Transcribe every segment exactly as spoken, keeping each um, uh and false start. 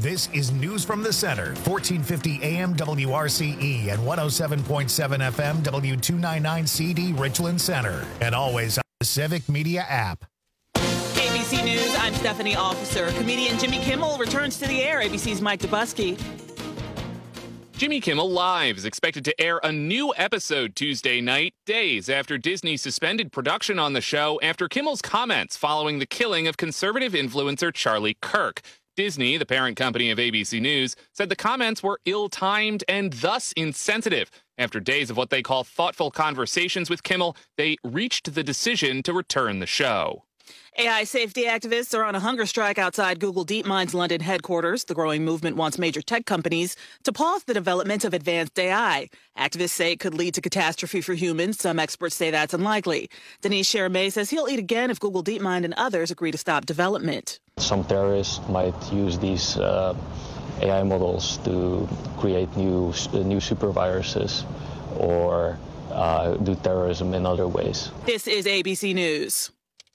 This is News from the Center, fourteen fifty A M W R C E and one oh seven point seven F M W two ninety-nine C D Richland Center. And always on the Civic Media app. A B C News, I'm Stephanie Officer. Comedian Jimmy Kimmel returns to the air. A B C's Mike Dubusky. Jimmy Kimmel Live is expected to air a new episode Tuesday night, days after Disney suspended production on the show after Kimmel's comments following the killing of conservative influencer Charlie Kirk. Disney, the parent company of A B C News, said the comments were ill-timed and thus insensitive. After days of what they call thoughtful conversations with Kimmel, they reached the decision to return the show. A I safety activists are on a hunger strike outside Google DeepMind's London headquarters. The growing movement wants major tech companies to pause the development of advanced A I. Activists say it could lead to catastrophe for humans. Some experts say that's unlikely. Denise Cherame says he'll eat again if Google DeepMind and others agree to stop development. Some terrorists might use these uh, A I models to create new, uh, new superviruses or uh, do terrorism in other ways. This is A B C News.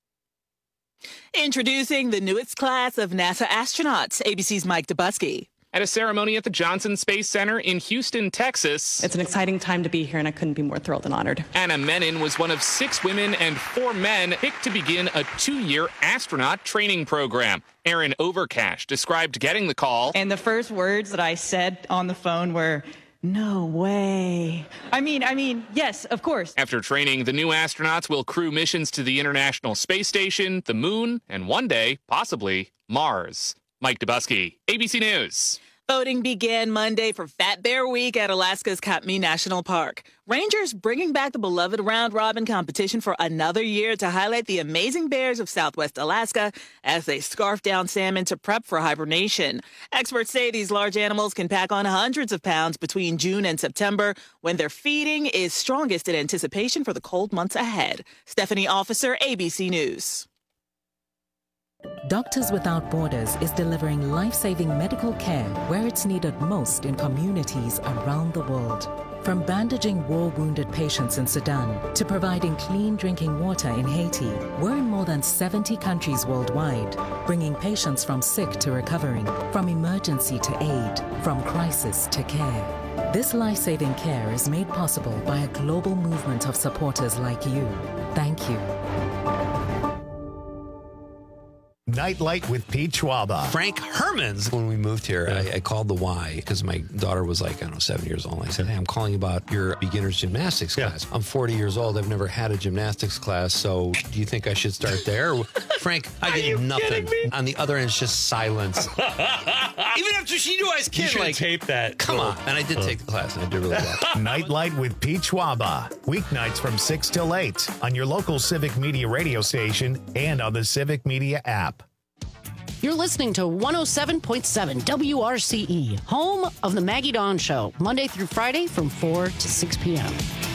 Introducing the newest class of NASA astronauts, A B C's Mike Dubusky. At a ceremony at the Johnson Space Center in Houston, Texas. It's an exciting time to be here, and I couldn't be more thrilled and honored. Anna Menon was one of six women and four men picked to begin a two-year astronaut training program. Erin Overcash described getting the call. And the first words that I said on the phone were, "No way." I mean, I mean, yes, of course. After training, the new astronauts will crew missions to the International Space Station, the Moon, and one day, possibly, Mars. Mike Dubusky, A B C News. Voting began Monday for Fat Bear Week at Alaska's Katmai National Park. Rangers bringing back the beloved round-robin competition for another year to highlight the amazing bears of Southwest Alaska as they scarf down salmon to prep for hibernation. Experts say these large animals can pack on hundreds of pounds between June and September when their feeding is strongest in anticipation for the cold months ahead. Stephanie Officer, A B C News. Doctors Without Borders is delivering life-saving medical care where it's needed most in communities around the world. From bandaging war-wounded patients in Sudan to providing clean drinking water in Haiti, we're in more than seventy countries worldwide, bringing patients from sick to recovering, from emergency to aid, from crisis to care. This life-saving care is made possible by a global movement of supporters like you. Thank you. Nightlight with Pete Schwaba. Frank Hermans. When we moved here, I, I called the Y because my daughter was like, I don't know, seven years old. And I said, hey, I'm calling about your beginner's gymnastics Yeah. class. I'm forty years old. I've never had a gymnastics class. So do you think I should start there? Frank, I did nothing. On the other end, it's just silence. Even after she knew I was You kidding, should like, tape that. come on. And I did take the class and I did really well. Nightlight with Pete Schwaba. Weeknights from six till eight on your local Civic Media radio station and on the Civic Media app. You're listening to one oh seven point seven W R C E, home of the Maggie Dawn Show, Monday through Friday from four to six p.m.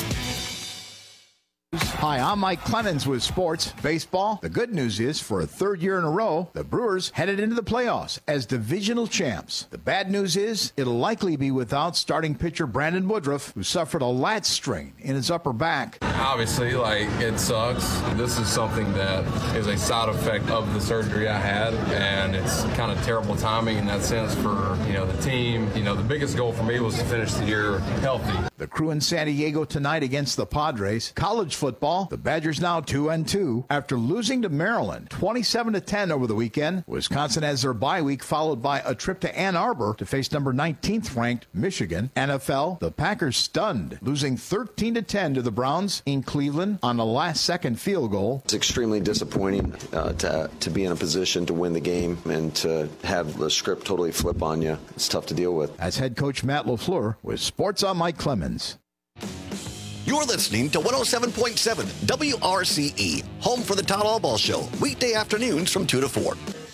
Hi, I'm Mike Clemens with Sports Baseball. The good news is, for a third year in a row, the Brewers headed into the playoffs as divisional champs. The bad news is, it'll likely be without starting pitcher Brandon Woodruff, who suffered a lat strain in his upper back. Obviously, like, it sucks. This is something that is a side effect of the surgery I had, and it's kind of terrible timing in that sense for, you know, the team. You know, the biggest goal for me was to finish the year healthy. The Crew in San Diego tonight against the Padres. College football, the Badgers now two and two after losing to Maryland twenty-seven to ten over the weekend. Wisconsin has their bye week, followed by a trip to Ann Arbor to face number nineteenth ranked Michigan. N F L, the Packers stunned, losing thirteen to ten to the Browns in Cleveland on a last second field goal. It's extremely disappointing uh, to to be in a position to win the game and to have the script totally flip on you. It's tough to deal with. As head coach Matt LaFleur with Sports on Mike Clemens. You're listening to one oh seven point seven W R C E, home for the Todd Allball Show, weekday afternoons from two to four.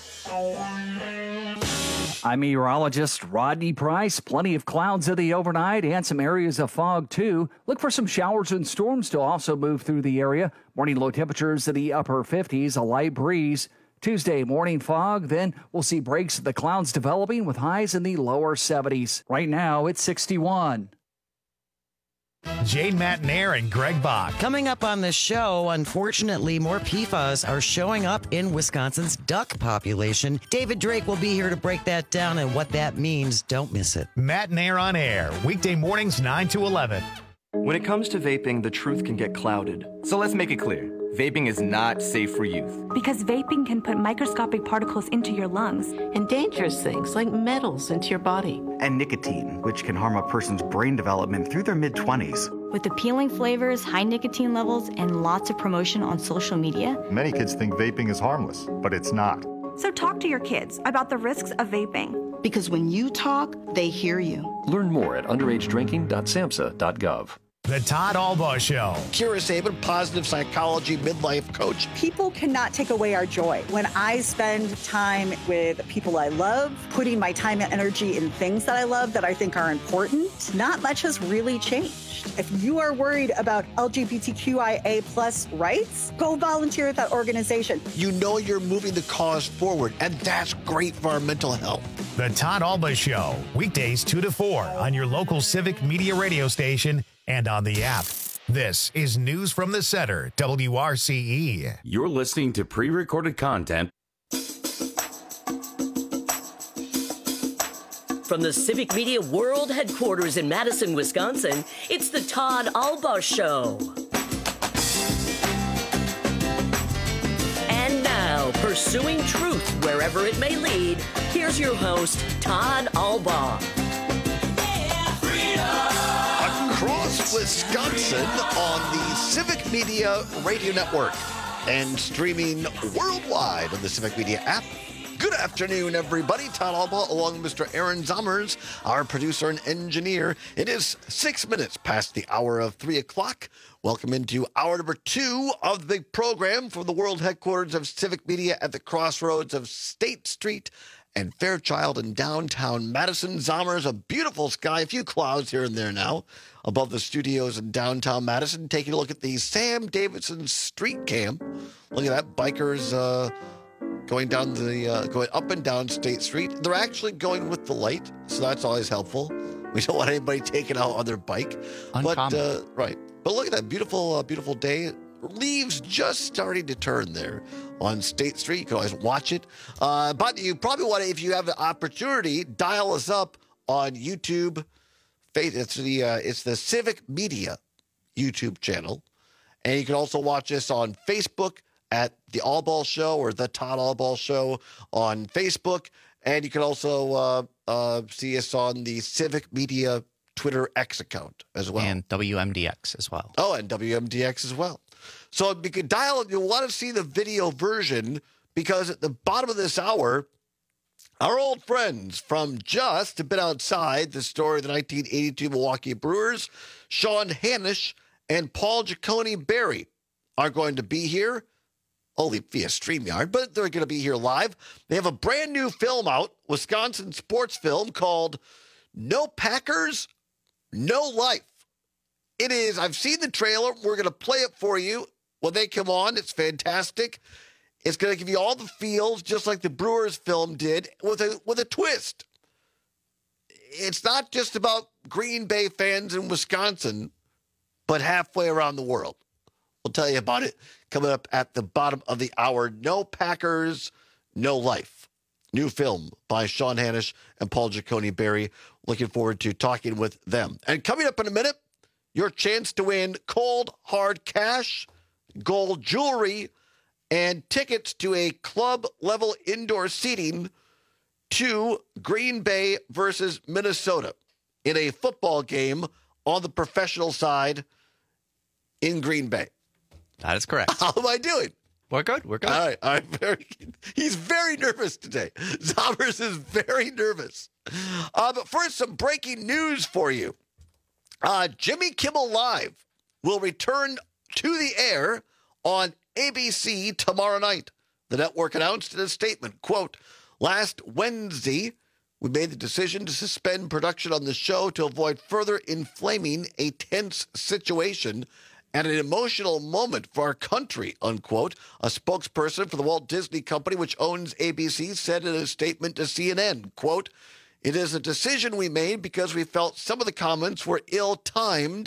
I'm meteorologist Rodney Price. Plenty of clouds in the overnight and some areas of fog, too. Look for some showers and storms to also move through the area. Morning low temperatures in the upper fifties, a light breeze. Tuesday, morning fog, then we'll see breaks of the clouds developing with highs in the lower seventies. Right now, it's sixty-one. Jane Matnair and Greg Bach. Coming up on the show, unfortunately, more P FAS are showing up in Wisconsin's duck population. David Drake will be here to break that down and what that means. Don't miss it. Matnair on air, weekday mornings nine to eleven. When it comes to vaping, the truth can get clouded. So let's make it clear. Vaping is not safe for youth. Because vaping can put microscopic particles into your lungs. And dangerous things like metals into your body. And nicotine, which can harm a person's brain development through their mid-twenties. With appealing flavors, high nicotine levels, and lots of promotion on social media. Many kids think vaping is harmless, but it's not. So talk to your kids about the risks of vaping. Because when you talk, they hear you. Learn more at underage drinking dot samhsa dot gov. The Todd Albaugh Show. Kira Sabin, positive psychology midlife coach. People cannot take away our joy. When I spend time with people I love, putting my time and energy in things that I love that I think are important, not much has really changed. If you are worried about L G B T Q I A plus rights, go volunteer at that organization. You know you're moving the cause forward, and that's great for our mental health. The Todd Albaugh Show, weekdays two to four on your local Civic Media radio station and on the app. This is News from the Center, W R C E. You're listening to pre-recorded content from the Civic Media World Headquarters in Madison, Wisconsin. It's the Todd Albaugh Show. And now, pursuing truth wherever it may lead, here's your host, Todd Albaugh. Across Wisconsin on the Civic Media Radio Network and streaming worldwide on the Civic Media app. Good afternoon, everybody. Todd Albaugh along with Mister Aaron Zommers, our producer and engineer. It is six minutes past the hour of three o'clock. Welcome into hour number two of the program from the world headquarters of Civic Media at the crossroads of State Street and Fairchild in downtown Madison. Zommers, a beautiful sky, a few clouds here and there now above the studios in downtown Madison. Taking a look at the Sam Davidson Street Cam. Look at that, bikers uh, going down the uh, going up and down State Street. They're actually going with the light, so that's always helpful. We don't want anybody taking out on their bike. Uncommon. But uh, right, but look at that beautiful, uh, beautiful day. Leaves just starting to turn there on State Street. You can always watch it. Uh, but you probably want to, if you have the opportunity, dial us up on YouTube. It's the uh, it's the Civic Media YouTube channel. And you can also watch us on Facebook at The Albaugh Show or The Todd Albaugh Show on Facebook. And you can also uh, uh, see us on the Civic Media Twitter X account as well. And W M D X as well. Oh, and W M D X as well. So you can dial, you'll want to see the video version because at the bottom of this hour, our old friends from just a bit outside the story of the nineteen eighty-two Milwaukee Brewers, Sean Hanisch and Paul Giacone Berry are going to be here, only via StreamYard, but they're going to be here live. They have a brand new film out, Wisconsin sports film called No Packers, No Life. It is, I've seen the trailer. We're going to play it for you when they come on. It's fantastic. It's going to give you all the feels, just like the Brewers film did, with a with a twist. It's not just about Green Bay fans in Wisconsin, but halfway around the world. We'll tell you about it coming up at the bottom of the hour. No Packers, No Life. New film by Sean Hanisch and Paul Giacone Berry. Looking forward to talking with them. And coming up in a minute, your chance to win cold, hard cash, gold jewelry, and tickets to a club-level indoor seating to Green Bay versus Minnesota in a football game on the professional side in Green Bay. That is correct. How am I doing? We're good. We're good. All right. All right. Very, he's very nervous today. Zommers is very nervous. Uh, but first, some breaking news for you. Uh, Jimmy Kimmel Live will return to the air on A B C tomorrow night. The network announced in a statement, quote, last Wednesday, we made the decision to suspend production on the show to avoid further inflaming a tense situation at an emotional moment for our country, unquote. A spokesperson for the Walt Disney Company, which owns A B C, said in a statement to C N N, quote, it is a decision we made because we felt some of the comments were ill-timed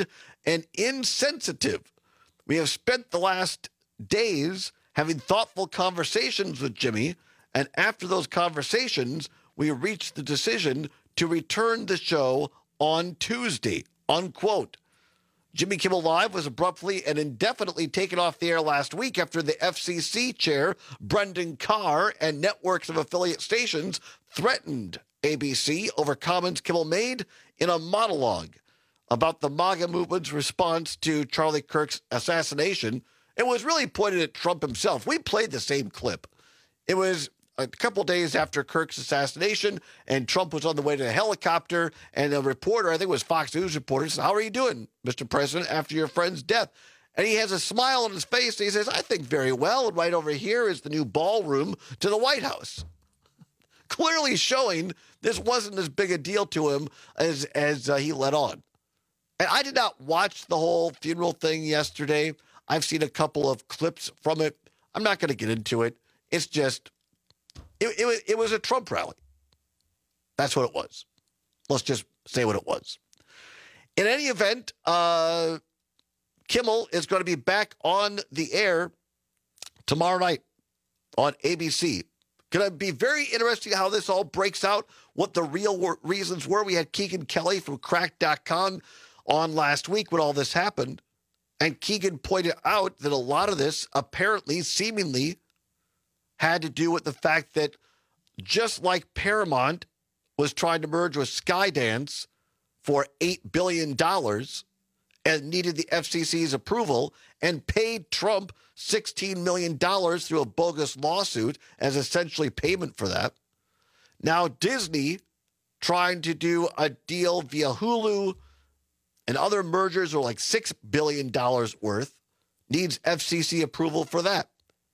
and insensitive. We have spent the last days having thoughtful conversations with Jimmy, and after those conversations, we reached the decision to return the show on Tuesday, unquote. Jimmy Kimmel Live was abruptly and indefinitely taken off the air last week after the F C C chair, Brendan Carr, and networks of affiliate stations threatened A B C over comments Kimmel made in a monologue about the MAGA movement's response to Charlie Kirk's assassination. It was really pointed at Trump himself. We played the same clip. It was a couple days after Kirk's assassination, and Trump was on the way to a helicopter, and a reporter, I think it was Fox News reporter, said, "How are you doing, Mister President, after your friend's death?" And he has a smile on his face, and he says, "I think very well, and right over here is the new ballroom to the White House." Clearly showing this wasn't as big a deal to him as, as uh, he let on. And I did not watch the whole funeral thing yesterday. I've seen a couple of clips from it. I'm not going to get into it. It's just... It, it, it was a Trump rally. That's what it was. Let's just say what it was. In any event, uh, Kimmel is going to be back on the air tomorrow night on A B C. Going to be very interesting how this all breaks out, what the real wor- reasons were. We had Keegan Kelly from crack dot com on last week when all this happened. And Keegan pointed out that a lot of this apparently, seemingly, had to do with the fact that just like Paramount was trying to merge with Skydance for eight billion dollars and needed the F C C's approval and paid Trump sixteen million dollars through a bogus lawsuit as essentially payment for that. Now Disney, trying to do a deal via Hulu and other mergers are like six billion dollars worth, needs F C C approval for that.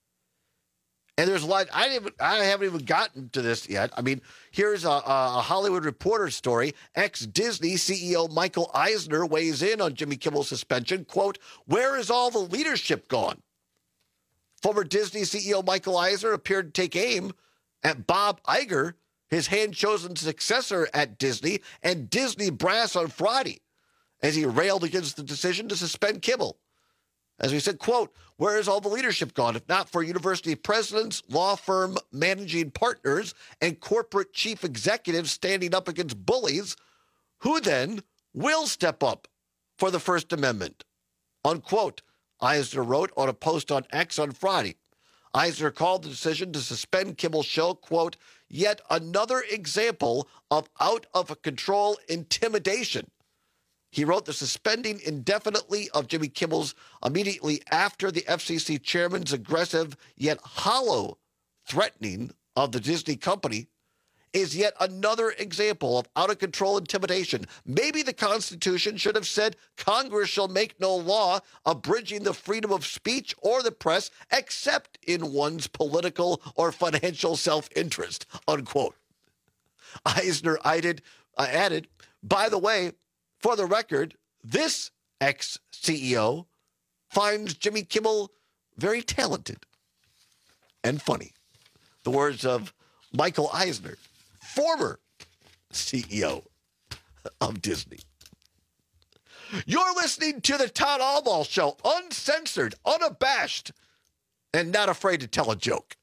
And there's a lot, I, didn't, I haven't even gotten to this yet. I mean, here's a, a Hollywood Reporter story. Ex-Disney C E O Michael Eisner weighs in on Jimmy Kimmel's suspension. Quote, "Where is all the leadership gone?" Former Disney C E O Michael Eisner appeared to take aim at Bob Iger, his hand-chosen successor at Disney, and Disney brass on Friday, as he railed against the decision to suspend Kimmel. As we said, quote, "Where is all the leadership gone? If not for university presidents, law firm managing partners, and corporate chief executives standing up against bullies, who then will step up for the First Amendment?" Unquote, Eisner wrote on a post on X on Friday. Eisner called the decision to suspend Kimmel's show, quote, "yet another example of out-of-control intimidation." He wrote the suspending indefinitely of Jimmy Kimmel's immediately after the F C C chairman's aggressive yet hollow threatening of the Disney company is yet another example of out-of-control intimidation. Maybe the Constitution should have said Congress shall make no law abridging the freedom of speech or the press except in one's political or financial self-interest, unquote. Eisner added, uh, added, by the way, for the record, this ex-C E O finds Jimmy Kimmel very talented and funny. The words of Michael Eisner, former C E O of Disney. You're listening to the Todd Albaugh Show, uncensored, unabashed, and not afraid to tell a joke.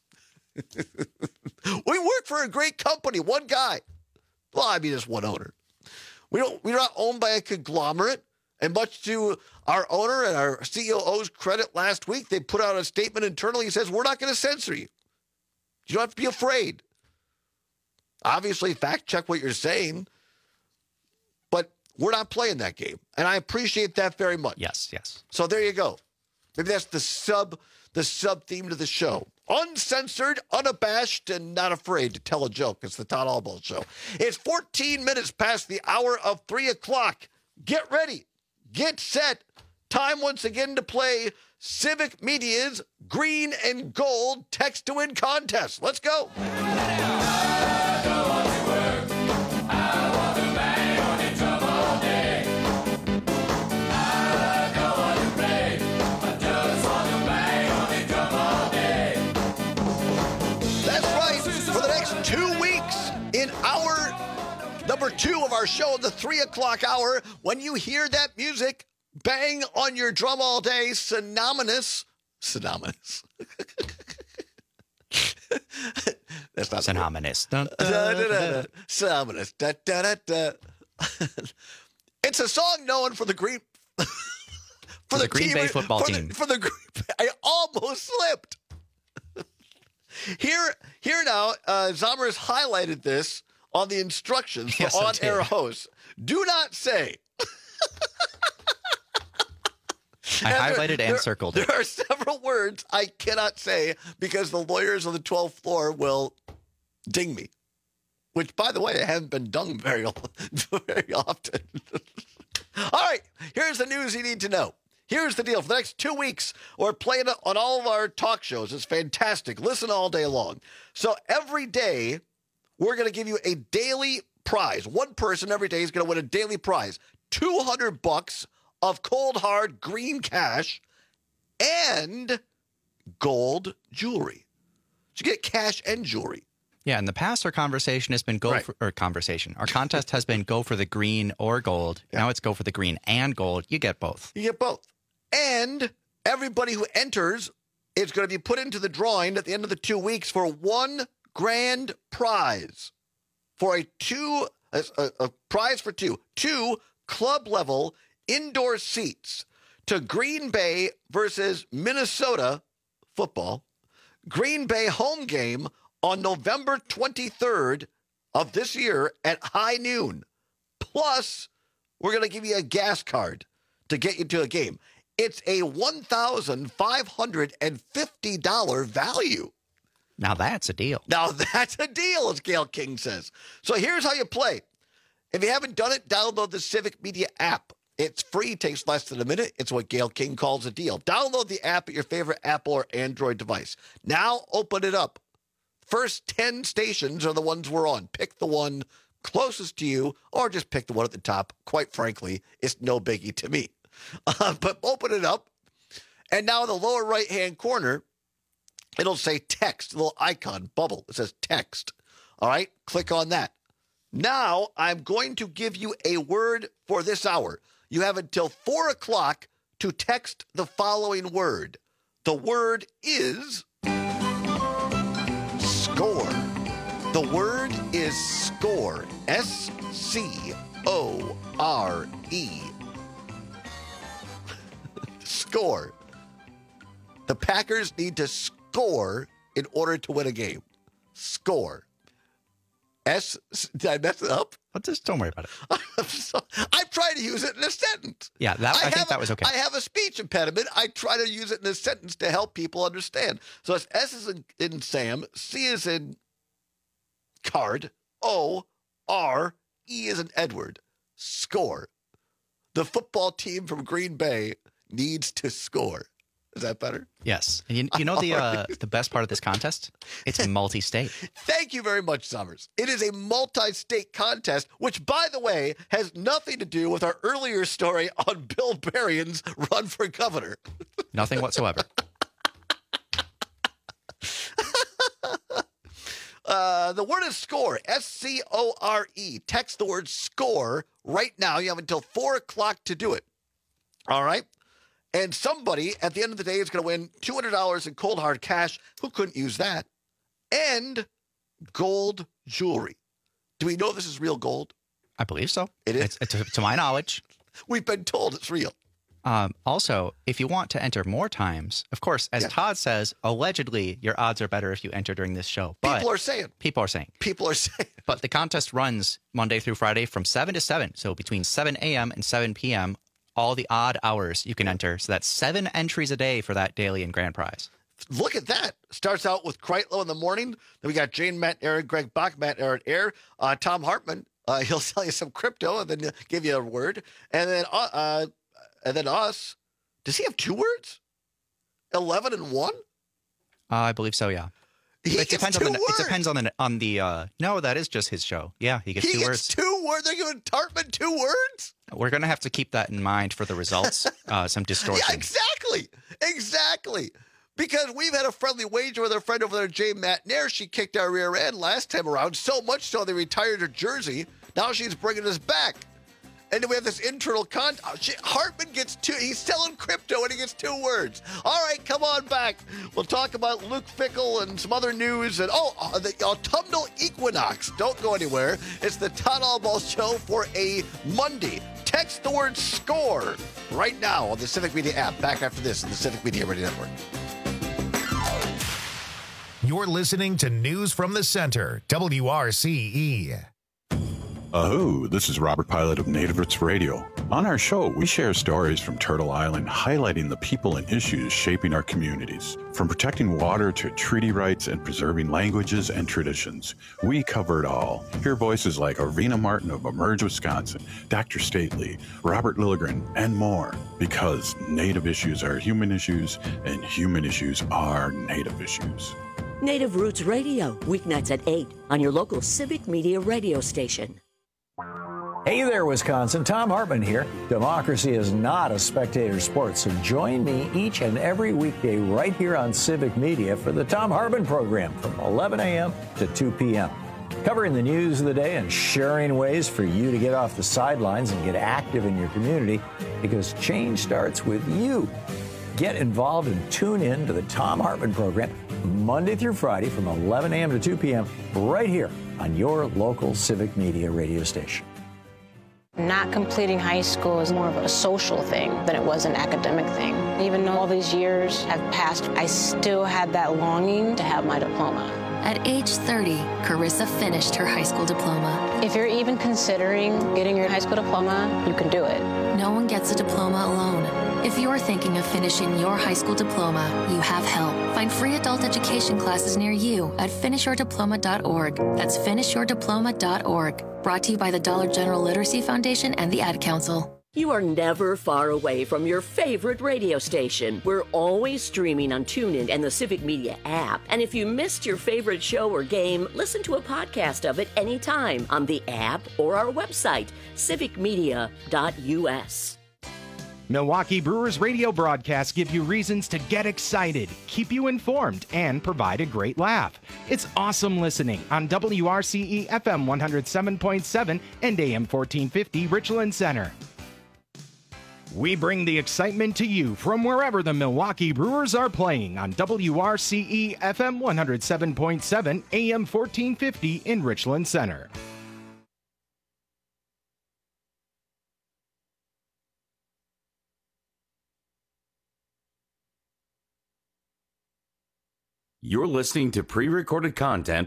We work for a great company, one guy. Well, I mean, it's one owner. We don't, we're not owned by a conglomerate, and much to our owner and our C E O's credit last week, they put out a statement internally that says, we're not going to censor you. You don't have to be afraid. Obviously, fact check what you're saying, but we're not playing that game, and I appreciate that very much. Yes, yes. So there you go. Maybe that's the sub, the sub theme to the show. Uncensored, unabashed, and not afraid to tell a joke. It's the Todd Albaugh Show. It's fourteen minutes past the hour of three o'clock. Get ready. Get set. Time once again to play Civic Media's Green and Gold Text to Win contest. Let's go. Number two of our show, the three o'clock hour. When you hear that music, Bang on your drum all day, synonymous. Synonymous. That's not synonymous. Da, da, da, da. Synonymous. Da, da, da, da. It's a song known for the Green for, for the, the Green team, Bay football for team. The, for the Green I almost slipped. Here, here now, uh, Zommers highlighted this on the instructions for yes, on-air hosts. Do not say. I and highlighted there, and there, circled there it. There are several words I cannot say because the lawyers on the twelfth floor will ding me. Which, by the way, I haven't been dung very, very often. All right, here's the news you need to know. Here's the deal. For the next two weeks, we're playing it on all of our talk shows. It's fantastic. Listen all day long. So every day, we're going to give you a daily prize. One person every day is going to win a daily prize. two hundred bucks of cold, hard, green cash and gold jewelry. So you get cash and jewelry. Yeah, in the past, our conversation has been go right. for, or conversation. Our contest has been go for the green or gold. Yeah. Now it's go for the green and gold. You get both. You get both. And everybody who enters is going to be put into the drawing at the end of the two weeks for one grand prize. For a two, a, a, a prize for two, two club level indoor seats to Green Bay versus Minnesota football. Green Bay home game on November twenty-third of this year at high noon. Plus, we're going to give you a gas card to get you to a game. It's a one thousand five hundred fifty dollars value. Now that's a deal. Now that's a deal, as Gail King says. So here's how you play. If you haven't done it, download the Civic Media app. It's free, takes less than a minute. It's what Gail King calls a deal. Download the app at your favorite Apple or Android device. Now open it up. First ten stations are the ones we're on. Pick the one closest to you, or just pick the one at the top. Quite frankly, it's no biggie to me. Uh, but open it up, and now in the lower right-hand corner, it'll say text, a little icon, bubble. It says text. All right, click on that. Now I'm going to give you a word for this hour. You have until four o'clock to text the following word. The word is score. The word is score. S C O R E. Score. The Packers need to score in order to win a game. Score. S. Did I mess it up? But just don't worry about it. I'm, so, I'm trying to use it in a sentence. Yeah, that, I, I think a, that was okay. I have a speech impediment. I try to use it in a sentence to help people understand. So it's S is in, in Sam, C is in card, O, R, E is in Edward. Score. The football team from Green Bay needs to score. Is that better? Yes. And you, you know the uh, the best part of this contest? It's multi-state. Thank you very much, Summers. It is a multi-state contest, which, by the way, has nothing to do with our earlier story on Bill Berrien's run for governor. Nothing whatsoever. uh, the word is score, S C O R E. Text the word score right now. You have until four o'clock to do it. All right? And somebody at the end of the day is going to win two hundred dollars in cold hard cash. Who couldn't use that? And gold jewelry. Do we know this is real gold? I believe so. It is? It's, to, to my knowledge. We've been told it's real. Um, also, if you want to enter more times, of course, as yeah. Todd says, allegedly your odds are better if you enter during this show. But people are saying. People are saying. People are saying. But the contest runs Monday through Friday from seven to seven. So between seven a.m. and seven p.m., all the odd hours you can enter. So that's seven entries a day for that daily and grand prize. Look at that. Starts out with Kreitlow in the morning. Then we got Jane, Matt, Aaron, Greg Bach, Matt, Aaron, Air, uh, Tom Hartman. Uh, he'll tell you some crypto and then give you a word. And then, uh, uh, and then us. Does he have two words? eleven and one? Uh, I believe so, yeah. He it gets depends two on the, words. It depends on the, on the, uh, no, that is just his show. Yeah, he gets he two gets words. two words? They're giving Tartman two words? We're going to have to keep that in mind for the results. uh, some distortion. Yeah, exactly. Exactly. Because we've had a friendly wager with our friend over there, Jay Matt Nair. She kicked our rear end last time around, so much so they retired her jersey. Now she's bringing us back. And then we have this internal con. Oh, shit, Hartman gets two. He's selling crypto and he gets two words. All right, come on back. We'll talk about Luke Fickell and some other news. And oh, uh, the autumnal equinox. Don't go anywhere. It's the Todd Allball Show for a Monday. Text the word SCORE right now on the Civic Media app. Back after this on the Civic Media Radio Network. You're listening to News from the Center, W R C E. Oh, this is Robert Pilot of Native Roots Radio. On our show, we share stories from Turtle Island highlighting the people and issues shaping our communities. From protecting water to treaty rights and preserving languages and traditions, we cover it all. Hear voices like Arvina Martin of Emerge, Wisconsin, Doctor Stately, Robert Lilligren, and more. Because Native issues are human issues, and human issues are Native issues. Native Roots Radio, weeknights at eight on your local Civic Media radio station. Hey there, Wisconsin. Tom Hartman here. Democracy is not a spectator sport, so join me each and every weekday right here on Civic Media for the Tom Hartman program from eleven a.m. to two p.m. Covering the news of the day and sharing ways for you to get off the sidelines and get active in your community, because change starts with you. Get involved and tune in to the Tom Hartman program Monday through Friday from eleven a.m. to two p.m. right here on your local Civic Media radio station. Not completing high school is more of a social thing than it was an academic thing. Even though all these years have passed, I still had that longing to have my diploma. At age thirty, Carissa finished her high school diploma. If you're even considering getting your high school diploma, you can do it. No one gets a diploma alone. If you're thinking of finishing your high school diploma, you have help. Find free adult education classes near you at finish your diploma dot org. That's finish your diploma dot org. Brought to you by the Dollar General Literacy Foundation and the Ad Council. You are never far away from your favorite radio station. We're always streaming on TuneIn and the Civic Media app. And if you missed your favorite show or game, listen to a podcast of it anytime on the app or our website, civic media dot u s. Milwaukee Brewers radio broadcasts give you reasons to get excited, keep you informed, and provide a great laugh. It's awesome listening on W R C E F M one oh seven point seven and A M fourteen fifty Richland Center. We bring the excitement to you from wherever the Milwaukee Brewers are playing on W R C E F M one oh seven point seven A M fourteen fifty in Richland Center. You're listening to pre-recorded content.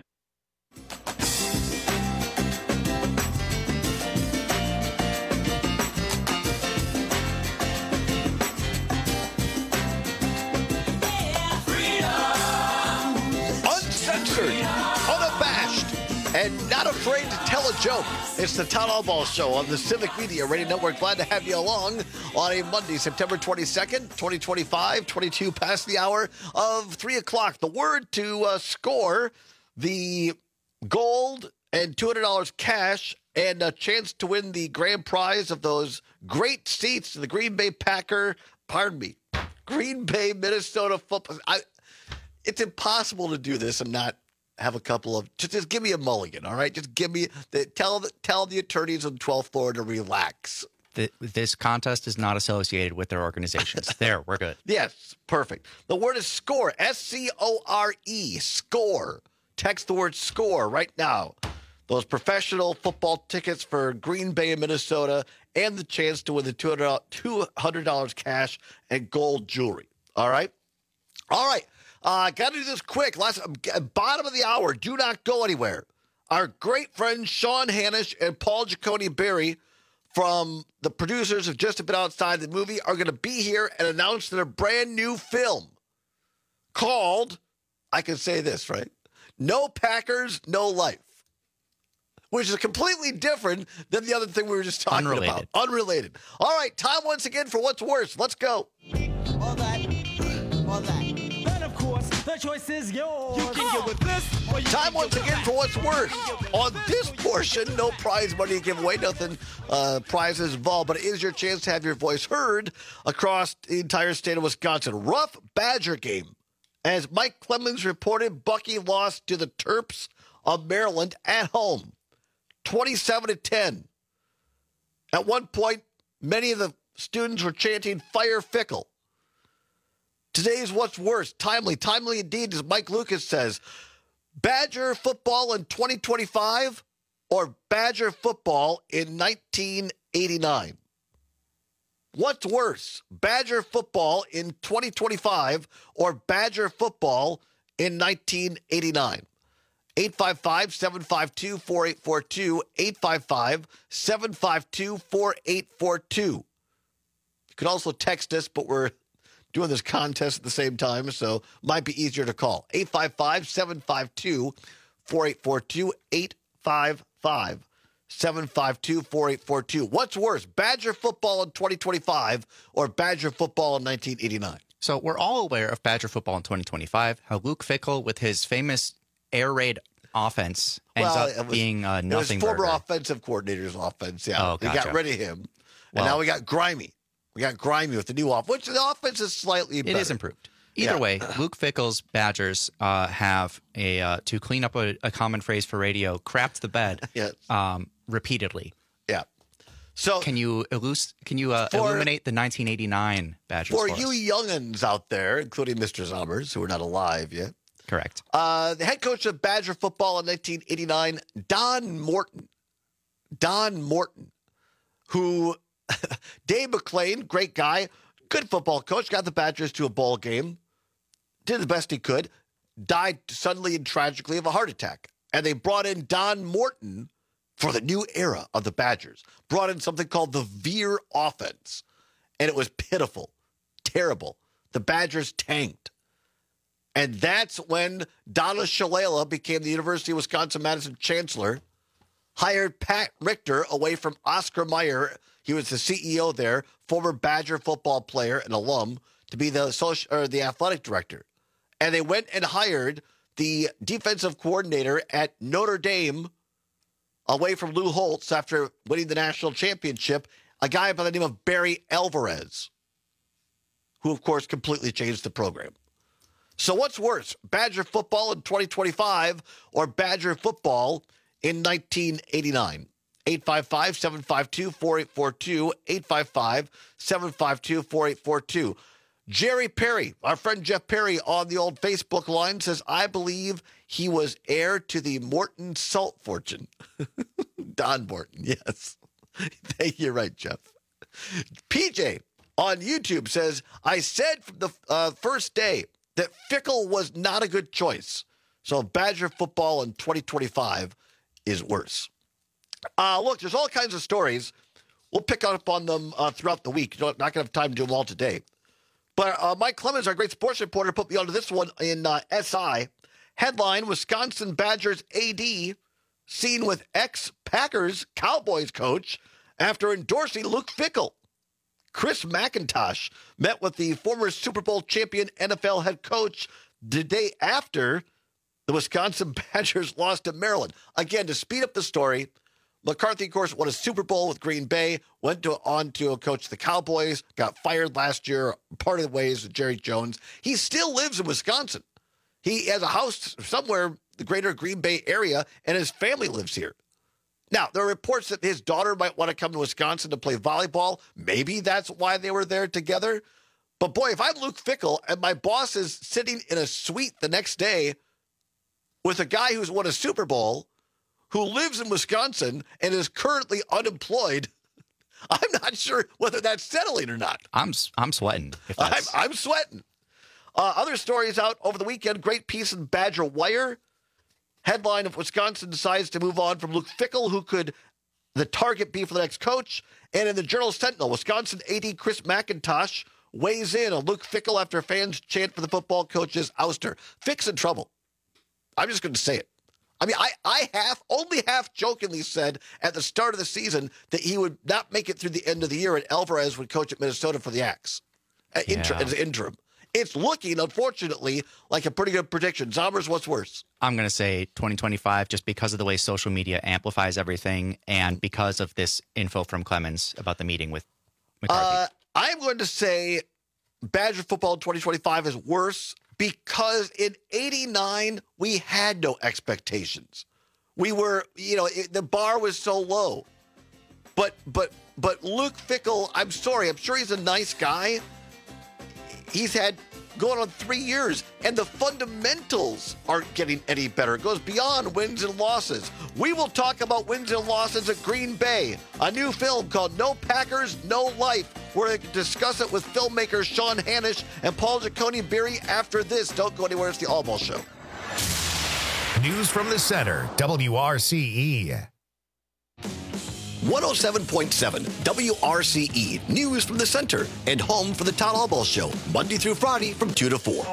Uncensored, unabashed, and not afraid to tell a joke. It's the Todd Allball Show on the Civic Media Radio Network. Glad to have you along on a Monday, September twenty-second, twenty twenty-five, twenty-two past the hour of three o'clock. The word to uh, score the gold and two hundred dollars cash and a chance to win the grand prize of those great seats to the Green Bay Packer, pardon me, Green Bay, Minnesota football. I, it's impossible to do this and not have a couple of, just, just give me a mulligan, all right? Just give me, the, tell, the, tell the attorneys on the twelfth floor to relax. The, this contest is not associated with their organizations. There, we're good. Yes, perfect. The word is SCORE, S C O R E, SCORE. Text the word SCORE right now. Those professional football tickets for Green Bay and Minnesota and the chance to win the two hundred dollars cash and gold jewelry, all right? All right. Uh, got to do this quick. Last bottom of the hour. Do not go anywhere. Our great friends Sean Hanish and Paul Giacone Berry from the producers of Just a Bit Outside the Movie are going to be here and announce their brand new film called, I can say this, right? No Packers, No Life, which is completely different than the other thing we were just talking Unrelated. about. Unrelated. All right, time once again for What's Worse. Let's go. All that, all that. Then, of course, the choice is yours. You can get with this, or you Time can once get with again that. for What's Worse. On this portion, no prize money to give away, nothing uh, prizes involved, but it is your chance to have your voice heard across the entire state of Wisconsin. Rough Badger game. As Mike Clemens reported, Bucky lost to the Terps of Maryland at home, twenty-seven to ten. At one point, many of the students were chanting, "Fire Fickle." Today's What's Worse? Timely. Timely indeed, as Mike Lucas says. Badger football in twenty twenty-five or Badger football in nineteen eighty-nine? What's worse? Badger football in twenty twenty-five or Badger football in nineteen eighty-nine? eight five five, seven five two, four eight four two, eight five five, seven five two, four eight four two. You can also text us, but we're doing this contest at the same time, so might be easier to call. eight five five, seven five two, four eight four two, eight five five, seven five two, four eight four two. What's worse, Badger football in twenty twenty-five or Badger football in nineteen eighty-nine? So we're all aware of Badger football in twenty twenty-five, how Luke Fickell, with his famous air raid offense, ends well, up was, being uh, nothing. It was former burger. offensive coordinator's offense, yeah. Oh, they gotcha. got rid of him, Well, and now we got Grimy. We got Grimy with the new offense, which the offense is slightly better. It is improved. Either Yeah. way, Luke Fickell's Badgers uh, have a, uh, to clean up a, a common phrase for radio, crapped the bed yes. um, repeatedly. Yeah. So can you illus- can you uh, for, illuminate the nineteen eighty-nine Badgers for for you us? youngins out there, including Mister Zommers, who are not alive yet? Correct. Uh, the head coach of Badger football in nineteen eighty-nine, Don Morton. Don Morton, who Dave McClain, great guy, good football coach, got the Badgers to a bowl game, did the best he could, died suddenly and tragically of a heart attack. And they brought in Don Morton for the new era of the Badgers. Brought in something called the Veer offense. And it was pitiful, terrible. The Badgers tanked. And that's when Donna Shalala became the University of Wisconsin-Madison chancellor, hired Pat Richter away from Oscar Mayer. He was the C E O there, former Badger football player and alum, to be the social, or the athletic director. And they went and hired the defensive coordinator at Notre Dame away from Lou Holtz after winning the national championship, a guy by the name of Barry Alvarez, who, of course, completely changed the program. So what's worse, Badger football in twenty twenty-five or Badger football in nineteen eighty-nine? eight five five, seven five two, four eight four two, eight five five, seven five two, four eight four two. Jerry Perry, our friend Jeff Perry on the old Facebook line, says, I believe he was heir to the Morton salt fortune. Don Morton, yes. Thank you, right, Jeff. P J on YouTube says, I said from the uh, first day that Fickell was not a good choice. So Badger football in twenty twenty-five is worse. Uh, look, there's all kinds of stories. We'll pick up on them uh, throughout the week. You're not going to have time to do them all today. But uh, Mike Clemens, our great sports reporter, put me onto this one in uh, S I. Headline, Wisconsin Badgers A D seen with ex-Packers Cowboys coach after endorsing Luke Fickell. Chris McIntosh met with the former Super Bowl champion N F L head coach the day after the Wisconsin Badgers lost to Maryland. Again, to speed up the story, McCarthy, of course, won a Super Bowl with Green Bay, went to, on to coach the Cowboys, got fired last year, part of the ways with Jerry Jones. He still lives in Wisconsin. He has a house somewhere in the greater Green Bay area, and his family lives here. Now, there are reports that his daughter might want to come to Wisconsin to play volleyball. Maybe that's why they were there together. But boy, if I'm Luke Fickell and my boss is sitting in a suite the next day with a guy who's won a Super Bowl, who lives in Wisconsin and is currently unemployed, I'm not sure whether that's settling or not. I'm I'm sweating. If I'm, that's... I'm sweating. Uh, other stories out over the weekend. Great piece in Badger Wire. Headline, if Wisconsin decides to move on from Luke Fickell, who could the target be for the next coach? And in the Journal Sentinel, Wisconsin A D Chris McIntosh weighs in on Luke Fickell after fans chant for the football coach's ouster. Fick's in trouble. I'm just going to say it. I mean, I, I half, only half jokingly said at the start of the season that he would not make it through the end of the year and Alvarez would coach at Minnesota for the Axe uh, Yeah. inter, as interim. It's looking, unfortunately, like a pretty good prediction. Zombers, what's worse? I'm going to say twenty twenty-five just because of the way social media amplifies everything and because of this info from Clemens about the meeting with McCarthy. Uh, I'm going to say Badger football in twenty twenty-five is worse because in eighty-nine, we had no expectations. We were, you know, it, the bar was so low. But but but Luke Fickell, I'm sorry, I'm sure he's a nice guy. He's had going on three years, and the fundamentals aren't getting any better. It goes beyond wins and losses. We will talk about wins and losses at Green Bay, a new film called No Packers, No Life. We're going to discuss it with filmmakers Sean Hanish and Paul Giacone-Berry after this. Don't go anywhere. It's the Almost Show. News from the Center, W R C E. one oh seven point seven W R C E, news from the center and home for the Todd Albaugh Show, Monday through Friday from two to four.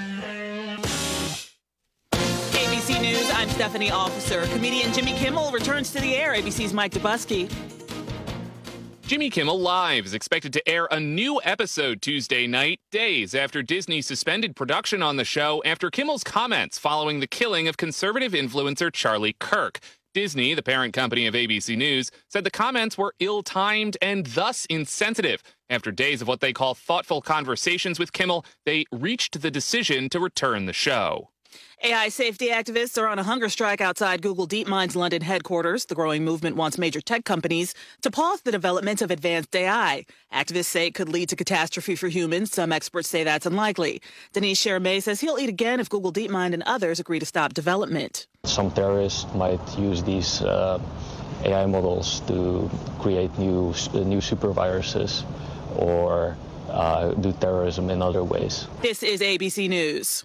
A B C News, I'm Stephanie Officer. Comedian Jimmy Kimmel returns to the air. A B C's Mike Dubusky. Jimmy Kimmel Live is expected to air a new episode Tuesday night, days after Disney suspended production on the show after Kimmel's comments following the killing of conservative influencer Charlie Kirk. Disney, the parent company of A B C News, said the comments were ill-timed and thus insensitive. After days of what they call thoughtful conversations with Kimmel, they reached the decision to return the show. A I safety activists are on a hunger strike outside Google DeepMind's London headquarters. The growing movement wants major tech companies to pause the development of advanced A I. Activists say it could lead to catastrophe for humans. Some experts say that's unlikely. Denise Chermay says he'll eat again if Google DeepMind and others agree to stop development. Some terrorists might use these uh, A I models to create new, uh, new super viruses or uh, do terrorism in other ways. This is A B C News.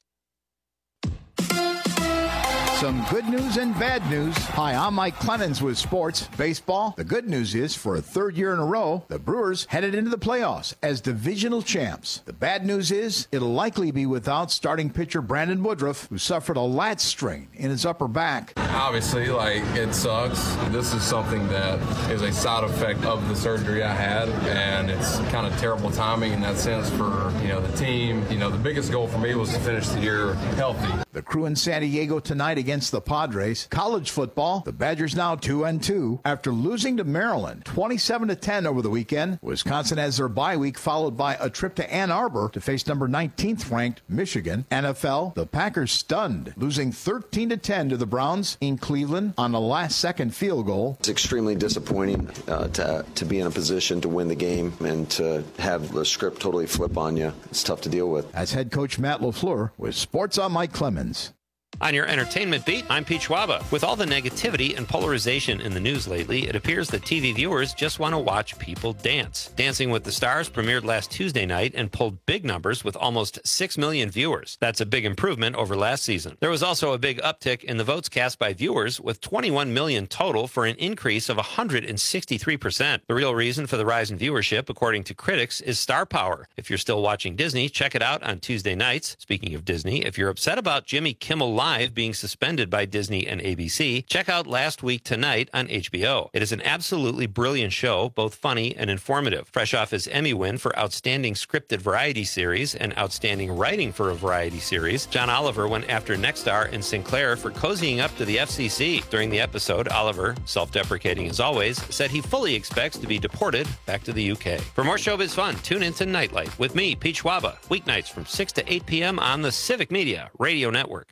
Some good news and bad news. Hi, I'm Mike Clemens with sports. Baseball. The good news is, for a third year in a row, the Brewers headed into the playoffs as divisional champs. The bad news is, it'll likely be without starting pitcher Brandon Woodruff, who suffered a lat strain in his upper back. Obviously, like, it sucks. This is something that is a side effect of the surgery I had, and it's kind of terrible timing in that sense for, you know, the team. You know, the biggest goal for me was to finish the year healthy. The Crew in San Diego tonight against the Padres. College football, the Badgers now two and two after losing to Maryland twenty-seven to ten over the weekend. Wisconsin has their bye week, followed by a trip to Ann Arbor to face number nineteenth ranked Michigan. N F L, the Packers stunned, losing thirteen to ten to the Browns in Cleveland on a last second field goal. It's extremely disappointing uh, to to be in a position to win the game and to have the script totally flip on you. It's tough to deal with. As head coach Matt LaFleur with Sports on Mike Clemens. On your entertainment beat, I'm Pete Schwaba. With all the negativity and polarization in the news lately, it appears that T V viewers just want to watch people dance. Dancing with the Stars premiered last Tuesday night and pulled big numbers with almost six million viewers. That's a big improvement over last season. There was also a big uptick in the votes cast by viewers, with twenty-one million total for an increase of one hundred sixty-three percent. The real reason for the rise in viewership, according to critics, is star power. If you're still watching Disney, check it out on Tuesday nights. Speaking of Disney, if you're upset about Jimmy Kimmel Live being suspended by Disney and A B C, check out Last Week Tonight on H B O. It is an absolutely brilliant show, both funny and informative. Fresh off his Emmy win for Outstanding Scripted Variety Series and Outstanding Writing for a Variety Series, John Oliver went after Nexstar and Sinclair for cozying up to the F C C. During the episode, Oliver, self-deprecating as always, said he fully expects to be deported back to the U K. For more showbiz fun, tune into Nightlight with me, Pete Schwaba, weeknights from six to eight p.m. on the Civic Media Radio Network.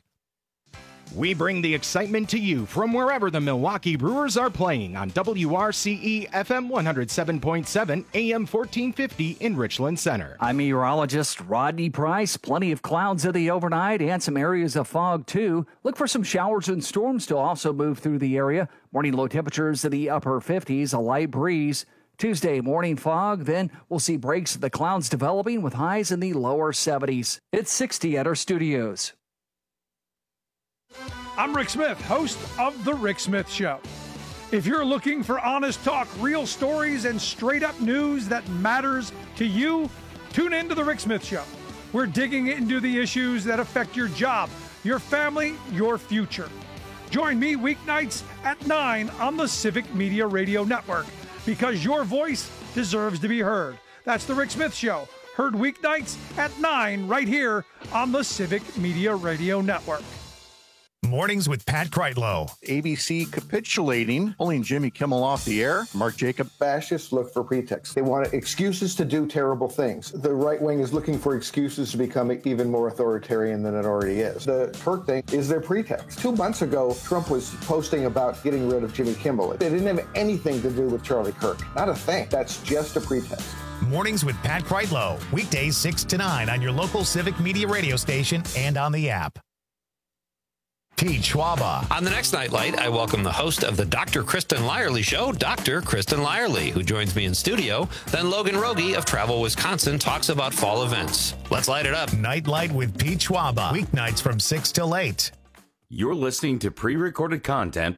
We bring the excitement to you from wherever the Milwaukee Brewers are playing on W R C E F M one oh seven point seven, A M fourteen fifty in Richland Center. I'm meteorologist Rodney Price. Plenty of clouds in the overnight and some areas of fog, too. Look for some showers and storms to also move through the area. Morning low temperatures in the upper fifties, a light breeze. Tuesday, morning fog, then we'll see breaks of the clouds developing with highs in the lower seventies. It's sixty at our studios. I'm Rick Smith, host of The Rick Smith Show. If you're looking for honest talk, real stories, and straight-up news that matters to you, tune in to The Rick Smith Show. We're digging into the issues that affect your job, your family, your future. Join me weeknights at nine on the Civic Media Radio Network, because your voice deserves to be heard. That's The Rick Smith Show, heard weeknights at nine right here on the Civic Media Radio Network. Mornings with Pat Kreitlow. A B C capitulating, pulling Jimmy Kimmel off the air. Mark Jacob. Fascists look for pretexts. They want excuses to do terrible things. The right wing is looking for excuses to become even more authoritarian than it already is. The Kirk thing is their pretext. Two months ago, Trump was posting about getting rid of Jimmy Kimmel. It didn't have anything to do with Charlie Kirk. Not a thing. That's just a pretext. Mornings with Pat Kreitlow. Weekdays six to nine on your local Civic Media radio station and on the app. Pete Schwaba. On the next Nightlight, I welcome the host of the Doctor Kristen Lyerly Show, Doctor Kristen Lyerly, who joins me in studio. Then Logan Rogie of Travel Wisconsin talks about fall events. Let's light it up. Nightlight with Pete Schwaba. Weeknights from six till eight. You're listening to pre-recorded content.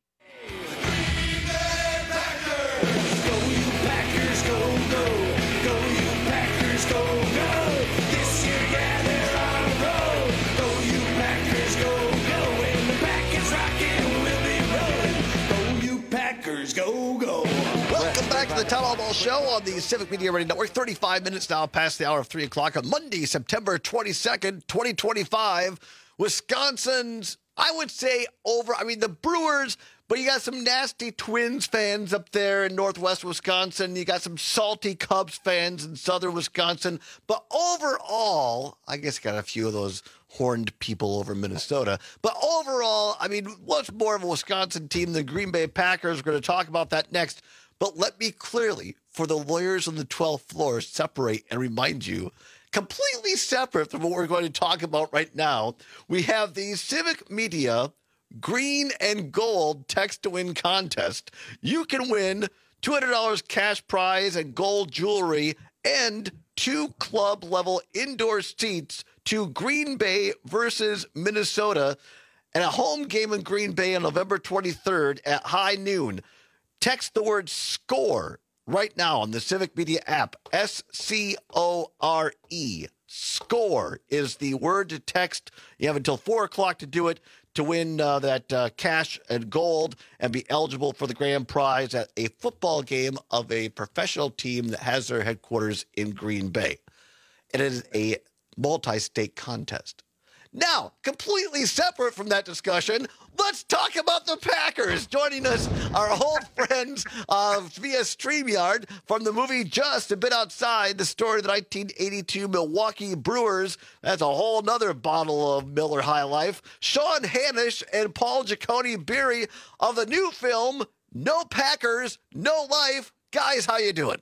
Go, go. Welcome back to the Town Hall Ball Show on the Civic Media Radio Network. thirty-five minutes now past the hour of three o'clock on Monday, September twenty-second, twenty twenty-five. Wisconsin's, I would say, over. I mean, the Brewers, but you got some nasty Twins fans up there in northwest Wisconsin. You got some salty Cubs fans in southern Wisconsin. But overall, I guess you got a few of those horned people over Minnesota. But overall, I mean, what's more of a Wisconsin team than Green Bay Packers? We're going to talk about that next. But let me clearly, for the lawyers on the twelfth floor, separate and remind you, completely separate from what we're going to talk about right now, we have the Civic Media Green and Gold Text to Win contest. You can win two hundred dollars cash prize and gold jewelry and two club-level indoor seats to Green Bay versus Minnesota and a home game in Green Bay on November twenty-third at high noon. Text the word SCORE right now on the Civic Media app, S C O R E. SCORE is the word to text. You have until four o'clock to do it to win uh, that uh, cash and gold and be eligible for the grand prize at a football game of a professional team that has their headquarters in Green Bay. It is a multi-state contest. Now, completely separate from that discussion, let's talk about the Packers. Joining us, our old friends uh, via StreamYard from the movie Just a Bit Outside, the story of the nineteen eighty-two Milwaukee Brewers. That's a whole nother bottle of Miller High Life. Sean Hanish and Paul Giacone Beery of the new film, No Packers, No Life. Guys, how you doing?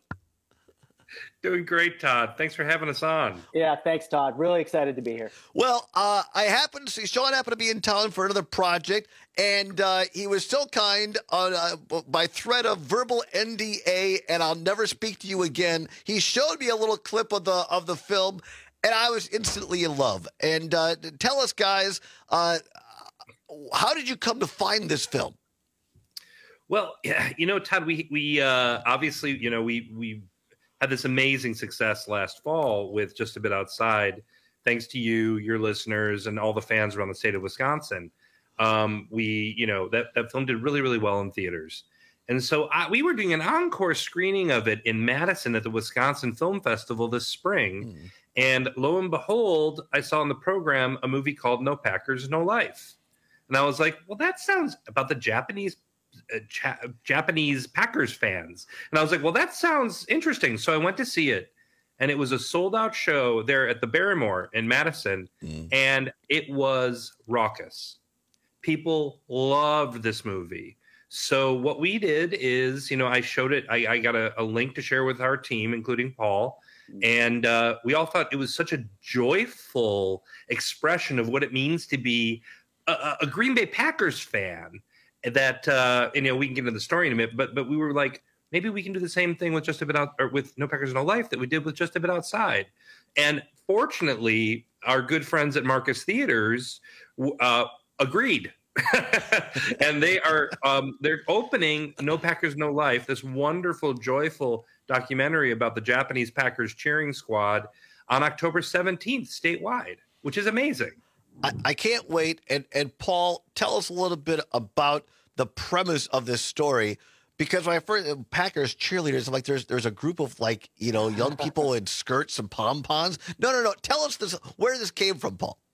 Doing great, Todd. Thanks for having us on. Yeah, thanks, Todd. Really excited to be here. Well, uh, I happened to see Sean happened to be in town for another project, and uh, he was so kind on uh, by threat of verbal N D A, and I'll never speak to you again. He showed me a little clip of the of the film, and I was instantly in love. And uh, tell us, guys, uh, how did you come to find this film? Well, yeah, you know, Todd, we we uh, obviously, you know, we we. had this amazing success last fall with Just a Bit Outside, thanks to you, your listeners, and all the fans around the state of Wisconsin. Um, we, you know, that, that film did really, really well in theaters. And so I, we were doing an encore screening of it in Madison at the Wisconsin Film Festival this spring. Mm. And lo and behold, I saw in the program a movie called No Packers, No Life. And I was like, well, that sounds about the Japanese Uh, cha- Japanese Packers fans. And I was like, well, that sounds interesting. So I went to see it, and it was a sold-out show there at the Barrymore in Madison, mm. and it was raucous. People loved this movie. So what we did is, you know, I showed it. I, I got a, a link to share with our team, including Paul, and uh, we all thought it was such a joyful expression of what it means to be a, a Green Bay Packers fan. That uh, and, you know, we can get into the story in a minute, but but we were like, maybe we can do the same thing with Just a Bit Out, or with No Packers, No Life that we did with Just a Bit Outside. And fortunately, our good friends at Marcus Theaters uh, agreed, and they are um, they're opening No Packers, No Life, this wonderful, joyful documentary about the Japanese Packers cheering squad on October seventeenth statewide, which is amazing. I, I can't wait. And, and Paul, tell us a little bit about the premise of this story. Because when I first, Packers cheerleaders, I'm like, there's there's a group of, like, you know, young people in skirts and pom-poms. No, no, no. Tell us this, where this came from, Paul.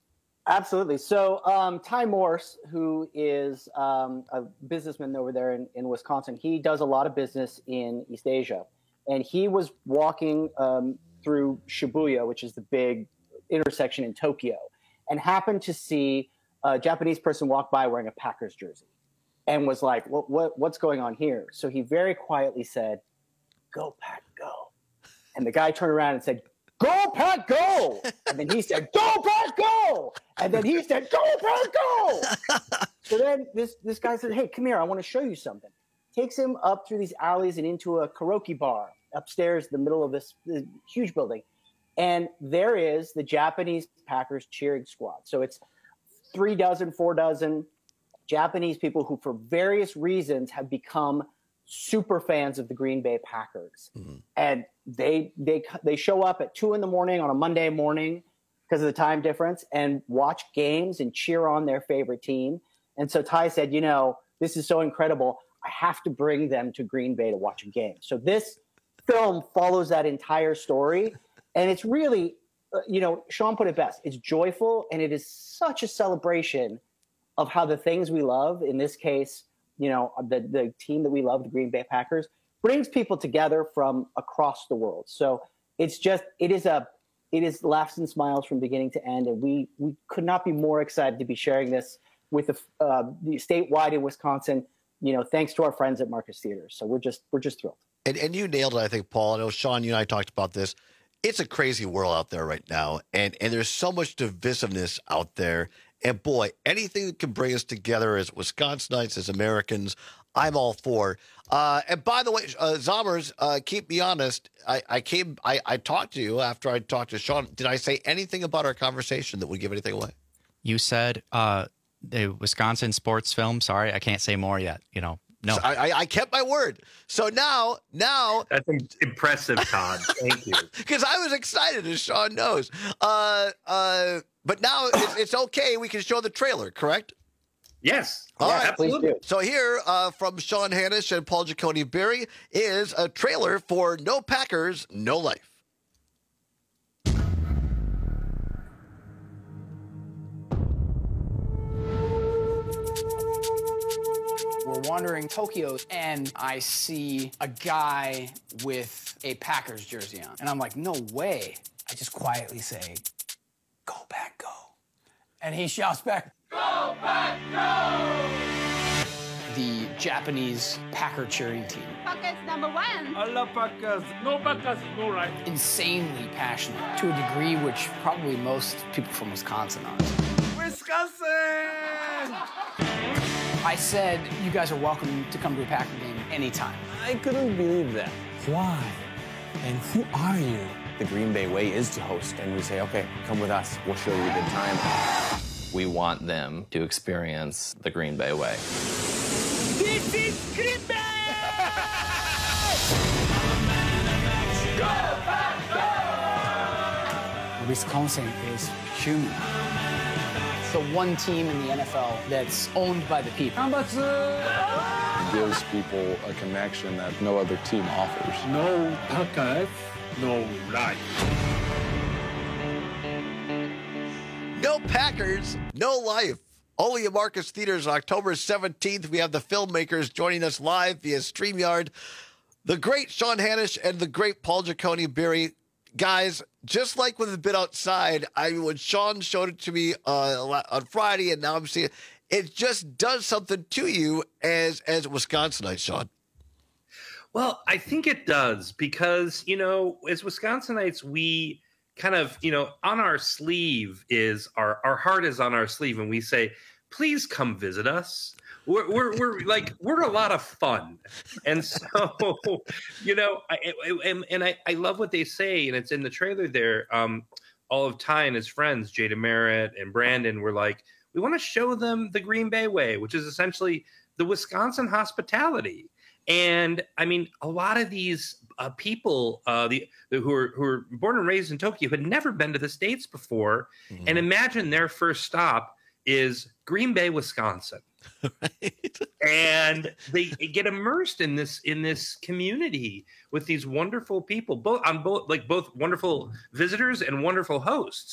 Absolutely. So um, Ty Morse, who is um, a businessman over there in, in Wisconsin, he does a lot of business in East Asia. And he was walking um, through Shibuya, which is the big intersection in Tokyo, and happened to see a Japanese person walk by wearing a Packers jersey and was like, what, what, what's going on here? So he very quietly said, "Go Pack, go." And the guy turned around and said, "Go Pack, go." And then he said, "Go Pack, go." And then he said, "Go Pack, go." So then this, this guy said, "Hey, come here. I want to show you something." Takes him up through these alleys and into a karaoke bar upstairs in the middle of this, this huge building. And there is the Japanese Packers cheering squad. So it's three dozen, four dozen Japanese people who, for various reasons, have become super fans of the Green Bay Packers. Mm-hmm. And they they they show up at two in the morning on a Monday morning because of the time difference and watch games and cheer on their favorite team. And so Ty said, you know, this is so incredible. I have to bring them to Green Bay to watch a game. So this film follows that entire story. And it's really, uh, you know, Sean put it best. It's joyful, and it is such a celebration of how the things we love, in this case, you know, the, the team that we love, the Green Bay Packers, brings people together from across the world. So it's just, it is a, it is laughs and smiles from beginning to end. And we, we could not be more excited to be sharing this with the, uh, the statewide in Wisconsin, you know, thanks to our friends at Marcus Theaters. So we're just, we're just thrilled. And, and you nailed it, I think, Paul. I know, Sean, you and I talked about this. It's a crazy world out there right now. And, and there's so much divisiveness out there. And boy, anything that can bring us together as Wisconsinites, as Americans, I'm all for. Uh, and by the way, uh, Zommers, uh, keep me honest. I, I came, I, I talked to you after I talked to Sean. Did I say anything about our conversation that would give anything away? You said uh, the Wisconsin sports film. Sorry, I can't say more yet. You know, no. So I, I kept my word. So now, now that's impressive, Todd. Thank you. Because I was excited, as Sean knows. Uh, uh, but now it's, it's okay. We can show the trailer, correct? Yes. All yeah, right. Absolutely. So here, uh, from Sean Hanish and Paul Giacone-Berry, is a trailer for No Packers, No Life. We're wandering Tokyo, and I see a guy with a Packers jersey on. And I'm like, no way. I just quietly say, "Go Pack, go." And he shouts back, "Go Pack, go!" The Japanese Packer cheering team. Packers number one. I love Packers. No Packers, no right. Insanely passionate to a degree which probably most people from Wisconsin aren't. Wisconsin! I said, you guys are welcome to come to a Packer game anytime. I couldn't believe that. Why? And who are you? The Green Bay way is to host, and we say, okay, come with us. We'll show you a good time. We want them to experience the Green Bay way. This is Green Bay! Go, Pack, go! Wisconsin is human. It's the one team in the N F L that's owned by the people. It gives people a connection that no other team offers. No Packers, no life. No Packers, no life. Only at Marcus Theaters on October seventeenth. We have the filmmakers joining us live via StreamYard. The great Sean Hanish and the great Paul Giacone-Berry. Guys, just like with the bit outside, I mean, when Sean showed it to me uh, on Friday, and now I'm seeing it, it just does something to you as as a Wisconsinite, Sean. Well, I think it does because, you know, as Wisconsinites, we kind of, you know, on our sleeve is our, our heart is on our sleeve, and we say, please come visit us. We're, we're, we're like, we're a lot of fun. And so, you know, I, and, and I, I love what they say, and it's in the trailer there. Um, all of Ty and his friends, Jada Merritt and Brandon, were like, we want to show them the Green Bay way, which is essentially the Wisconsin hospitality. And I mean, a lot of these uh, people uh, the, the who are who are born and raised in Tokyo had never been to the States before. Mm-hmm. And imagine their first stop is Green Bay, Wisconsin. Right. And they get immersed in this in this community with these wonderful people, both on both like both wonderful visitors and wonderful hosts.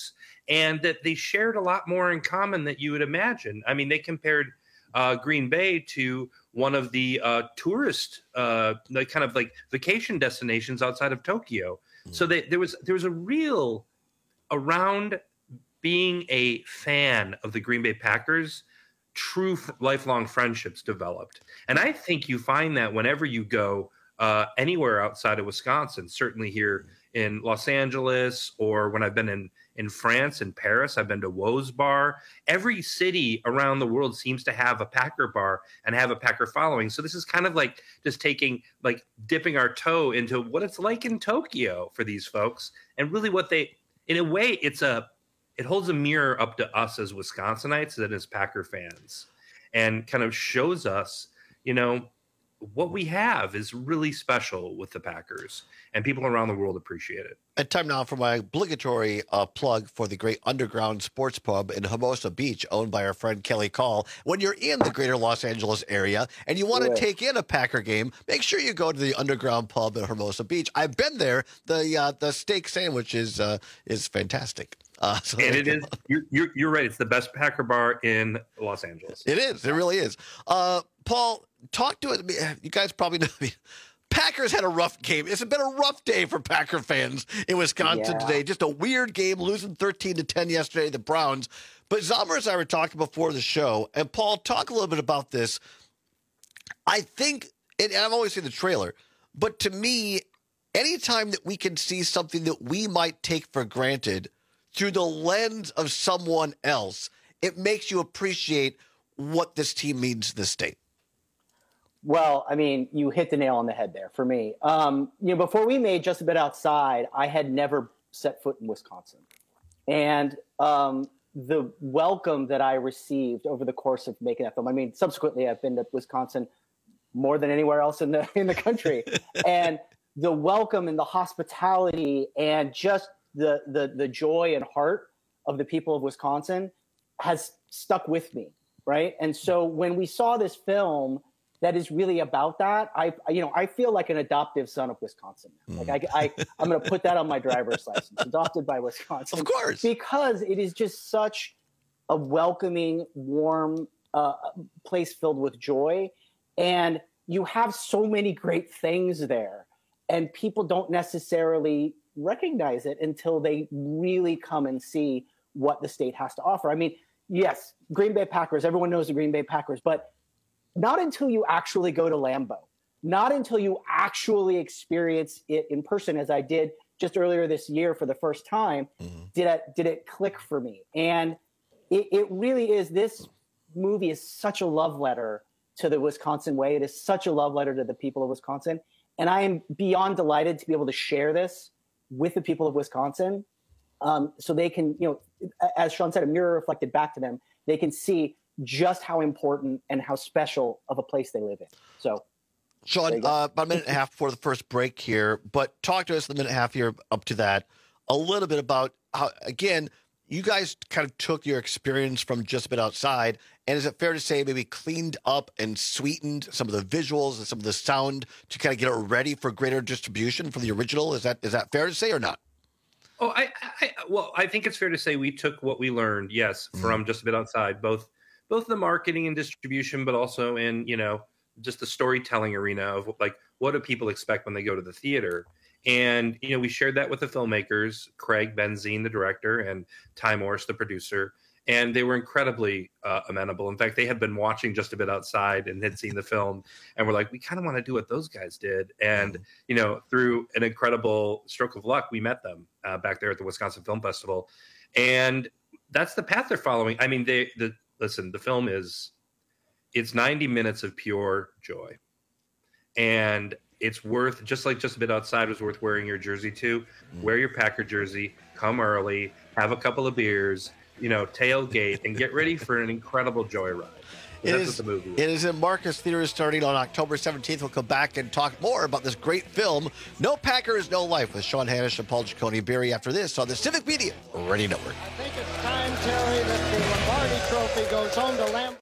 and that they shared a lot more in common than you would imagine. I mean, they compared uh, Green Bay to one of the uh, tourist, uh, like kind of like vacation destinations outside of Tokyo. Mm. So they, there was there was a real around being a fan of the Green Bay Packers. True f- lifelong friendships developed, and I think you find that whenever you go uh, anywhere outside of Wisconsin. Certainly here in Los Angeles, or when I've been in in France, in Paris, I've been to Woe's Bar. Every city around the world seems to have a Packer bar and have a Packer following. So this is kind of like just taking, like dipping our toe into what it's like in Tokyo for these folks. And really what they, in a way, it's a, it holds a mirror up to us as Wisconsinites and as Packer fans, and kind of shows us, you know, what we have is really special with the Packers, and people around the world appreciate it. And time now for my obligatory uh, plug for the great Underground Sports Pub in Hermosa Beach, owned by our friend Kelly Call. When you're in the greater Los Angeles area and you want to Yeah. take in a Packer game, make sure you go to the Underground Pub in Hermosa Beach. I've been there. The uh, the steak sandwich is uh, is fantastic. Uh, so And it is, you're, you're, you're right. It's the best Packer bar in Los Angeles. It is. It really is. Uh, Paul, talk to it. You guys probably know me. Packers had a rough game. It's been a rough day for Packer fans in Wisconsin Yeah. today. Just a weird game, losing thirteen to ten yesterday, the Browns. But Zomer and I were talking before the show, and Paul, talk a little bit about this. I think, and I've always seen the trailer, but to me, anytime that we can see something that we might take for granted through the lens of someone else, it makes you appreciate what this team means to the state. Well, I mean, you hit the nail on the head there for me. Um, you know, before we made Just a Bit Outside, I had never set foot in Wisconsin. And um, the welcome that I received over the course of making that film, I mean, subsequently, I've been to Wisconsin more than anywhere else in the in the country. And the welcome and the hospitality and just the, the the joy and heart of the people of Wisconsin has stuck with me, right? And so when we saw this film that is really about that, I you know I feel like an adoptive son of Wisconsin. Like I, I I'm going to put that on my driver's license, adopted by Wisconsin, of course, because it is just such a welcoming, warm uh, place filled with joy, and you have so many great things there, and people don't necessarily recognize it until they really come and see what the state has to offer. I mean, yes, Green Bay Packers, everyone knows the Green Bay Packers, but not until you actually go to Lambeau, not until you actually experience it in person, as I did just earlier this year for the first time, mm-hmm. did it, did it click for me. And it, it really is, this movie is such a love letter to the Wisconsin way. It is such a love letter to the people of Wisconsin. And I am beyond delighted to be able to share this with the people of Wisconsin, um, so they can, you know, as Sean said, a mirror reflected back to them. They can see just how important and how special of a place they live in. So, Sean, uh, about a minute and a half before the first break here, but talk to us in the minute and a half here up to that a little bit about how, again, you guys kind of took your experience from Just a Bit Outside, and is it fair to say maybe cleaned up and sweetened some of the visuals and some of the sound to kind of get it ready for greater distribution from the original? Is that is that fair to say or not? Oh, I, I well, I think it's fair to say we took what we learned, yes, mm-hmm. from Just a Bit Outside, both both the marketing and distribution, but also in, you know, just the storytelling arena of like, what do people expect when they go to the theater? And, you know, we shared that with the filmmakers, Craig Benzine, the director, and Ty Morris, the producer. And they were incredibly uh, amenable. In fact, they had been watching Just a Bit Outside and had seen the film and were like, we kind of want to do what those guys did. And, you know, through an incredible stroke of luck, we met them uh, back there at the Wisconsin Film Festival. And that's the path they're following. I mean, they, the, listen, the film is, it's ninety minutes of pure joy. And it's worth, just like Just a Bit Outside was worth wearing your jersey to, mm. wear your Packer jersey, come early, have a couple of beers, you know, tailgate, and get ready for an incredible joyride. It That's is, what the movie is. It is in Marcus Theaters starting on October seventeenth. We'll come back and talk more about this great film, No Packers, No Life, with Sean Hannish and Paul Giacone-Berry after this on the Civic Media Radio Network. I think it's time, Terry, that the Lombardi Trophy goes home to Lamb.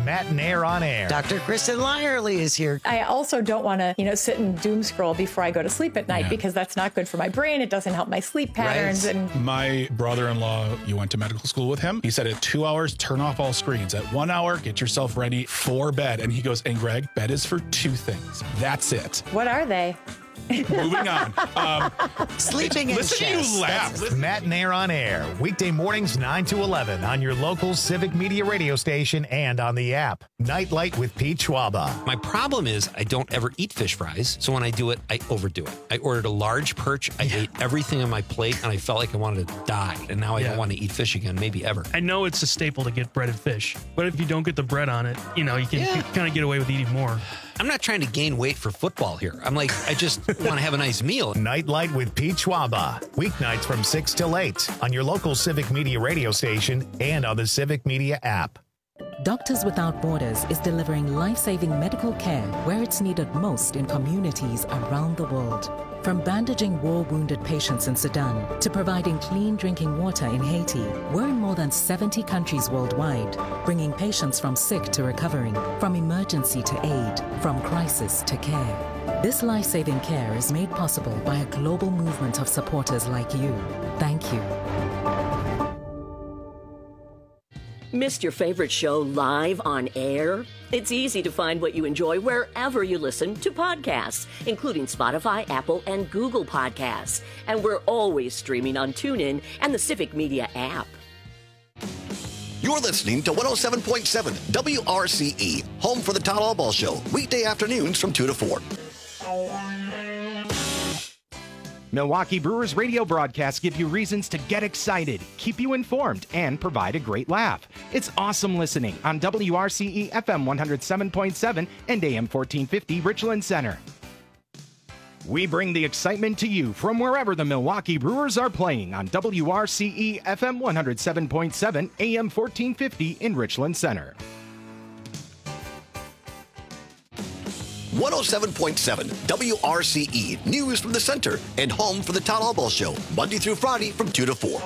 Matt and Air on Air. Doctor Kristen Lyerly is here. I also don't want to, you know, sit and doom scroll before I go to sleep at night Yeah. because that's not good for my brain. It doesn't help my sleep patterns. Right. And My brother-in-law, you went to medical school with him. He said at two hours, turn off all screens. At one hour, get yourself ready for bed. And he goes, and Greg, bed is for two things. That's it. what are they? Moving on. Um, Sleeping and listen to chess. you laugh. Matt and Air on Air, weekday mornings nine to eleven on your local Civic Media radio station and on the app. Nightlight with Pete Schwaba. My problem is I don't ever eat fish fries, so when I do it, I overdo it. I ordered a large perch, I ate everything on my plate, and I felt like I wanted to die. And now I Yeah. don't want to eat fish again, maybe ever. I know it's a staple to get breaded fish, but if you don't get the bread on it, you know, you can Yeah. kind of get away with eating more. I'm not trying to gain weight for football here. I'm like, I just want to have a nice meal. Nightlight with Pete Schwaba. Weeknights from six till eight on your local Civic Media radio station and on the Civic Media app. Doctors Without Borders is delivering life-saving medical care where it's needed most in communities around the world. From bandaging war-wounded patients in Sudan to providing clean drinking water in Haiti, we're in more than seventy countries worldwide, bringing patients from sick to recovering, from emergency to aid, from crisis to care. This life-saving care is made possible by a global movement of supporters like you. Thank you. Missed your favorite show live on air? It's easy to find what you enjoy wherever you listen to podcasts, including Spotify, Apple, and Google Podcasts. And we're always streaming on TuneIn and the Civic Media app. You're listening to one oh seven point seven W R C E, home for the Todd Allball Show, weekday afternoons from two to four. Milwaukee Brewers radio broadcasts give you reasons to get excited, keep you informed, and provide a great laugh. It's awesome listening on W R C E F M one oh seven point seven and A M fourteen fifty Richland Center. We bring the excitement to you from wherever the Milwaukee Brewers are playing on W R C E F M one oh seven point seven A M fourteen fifty in Richland Center. one oh seven point seven W R C E, news from the center and home for the Todd Allball Show, Monday through Friday from two to four.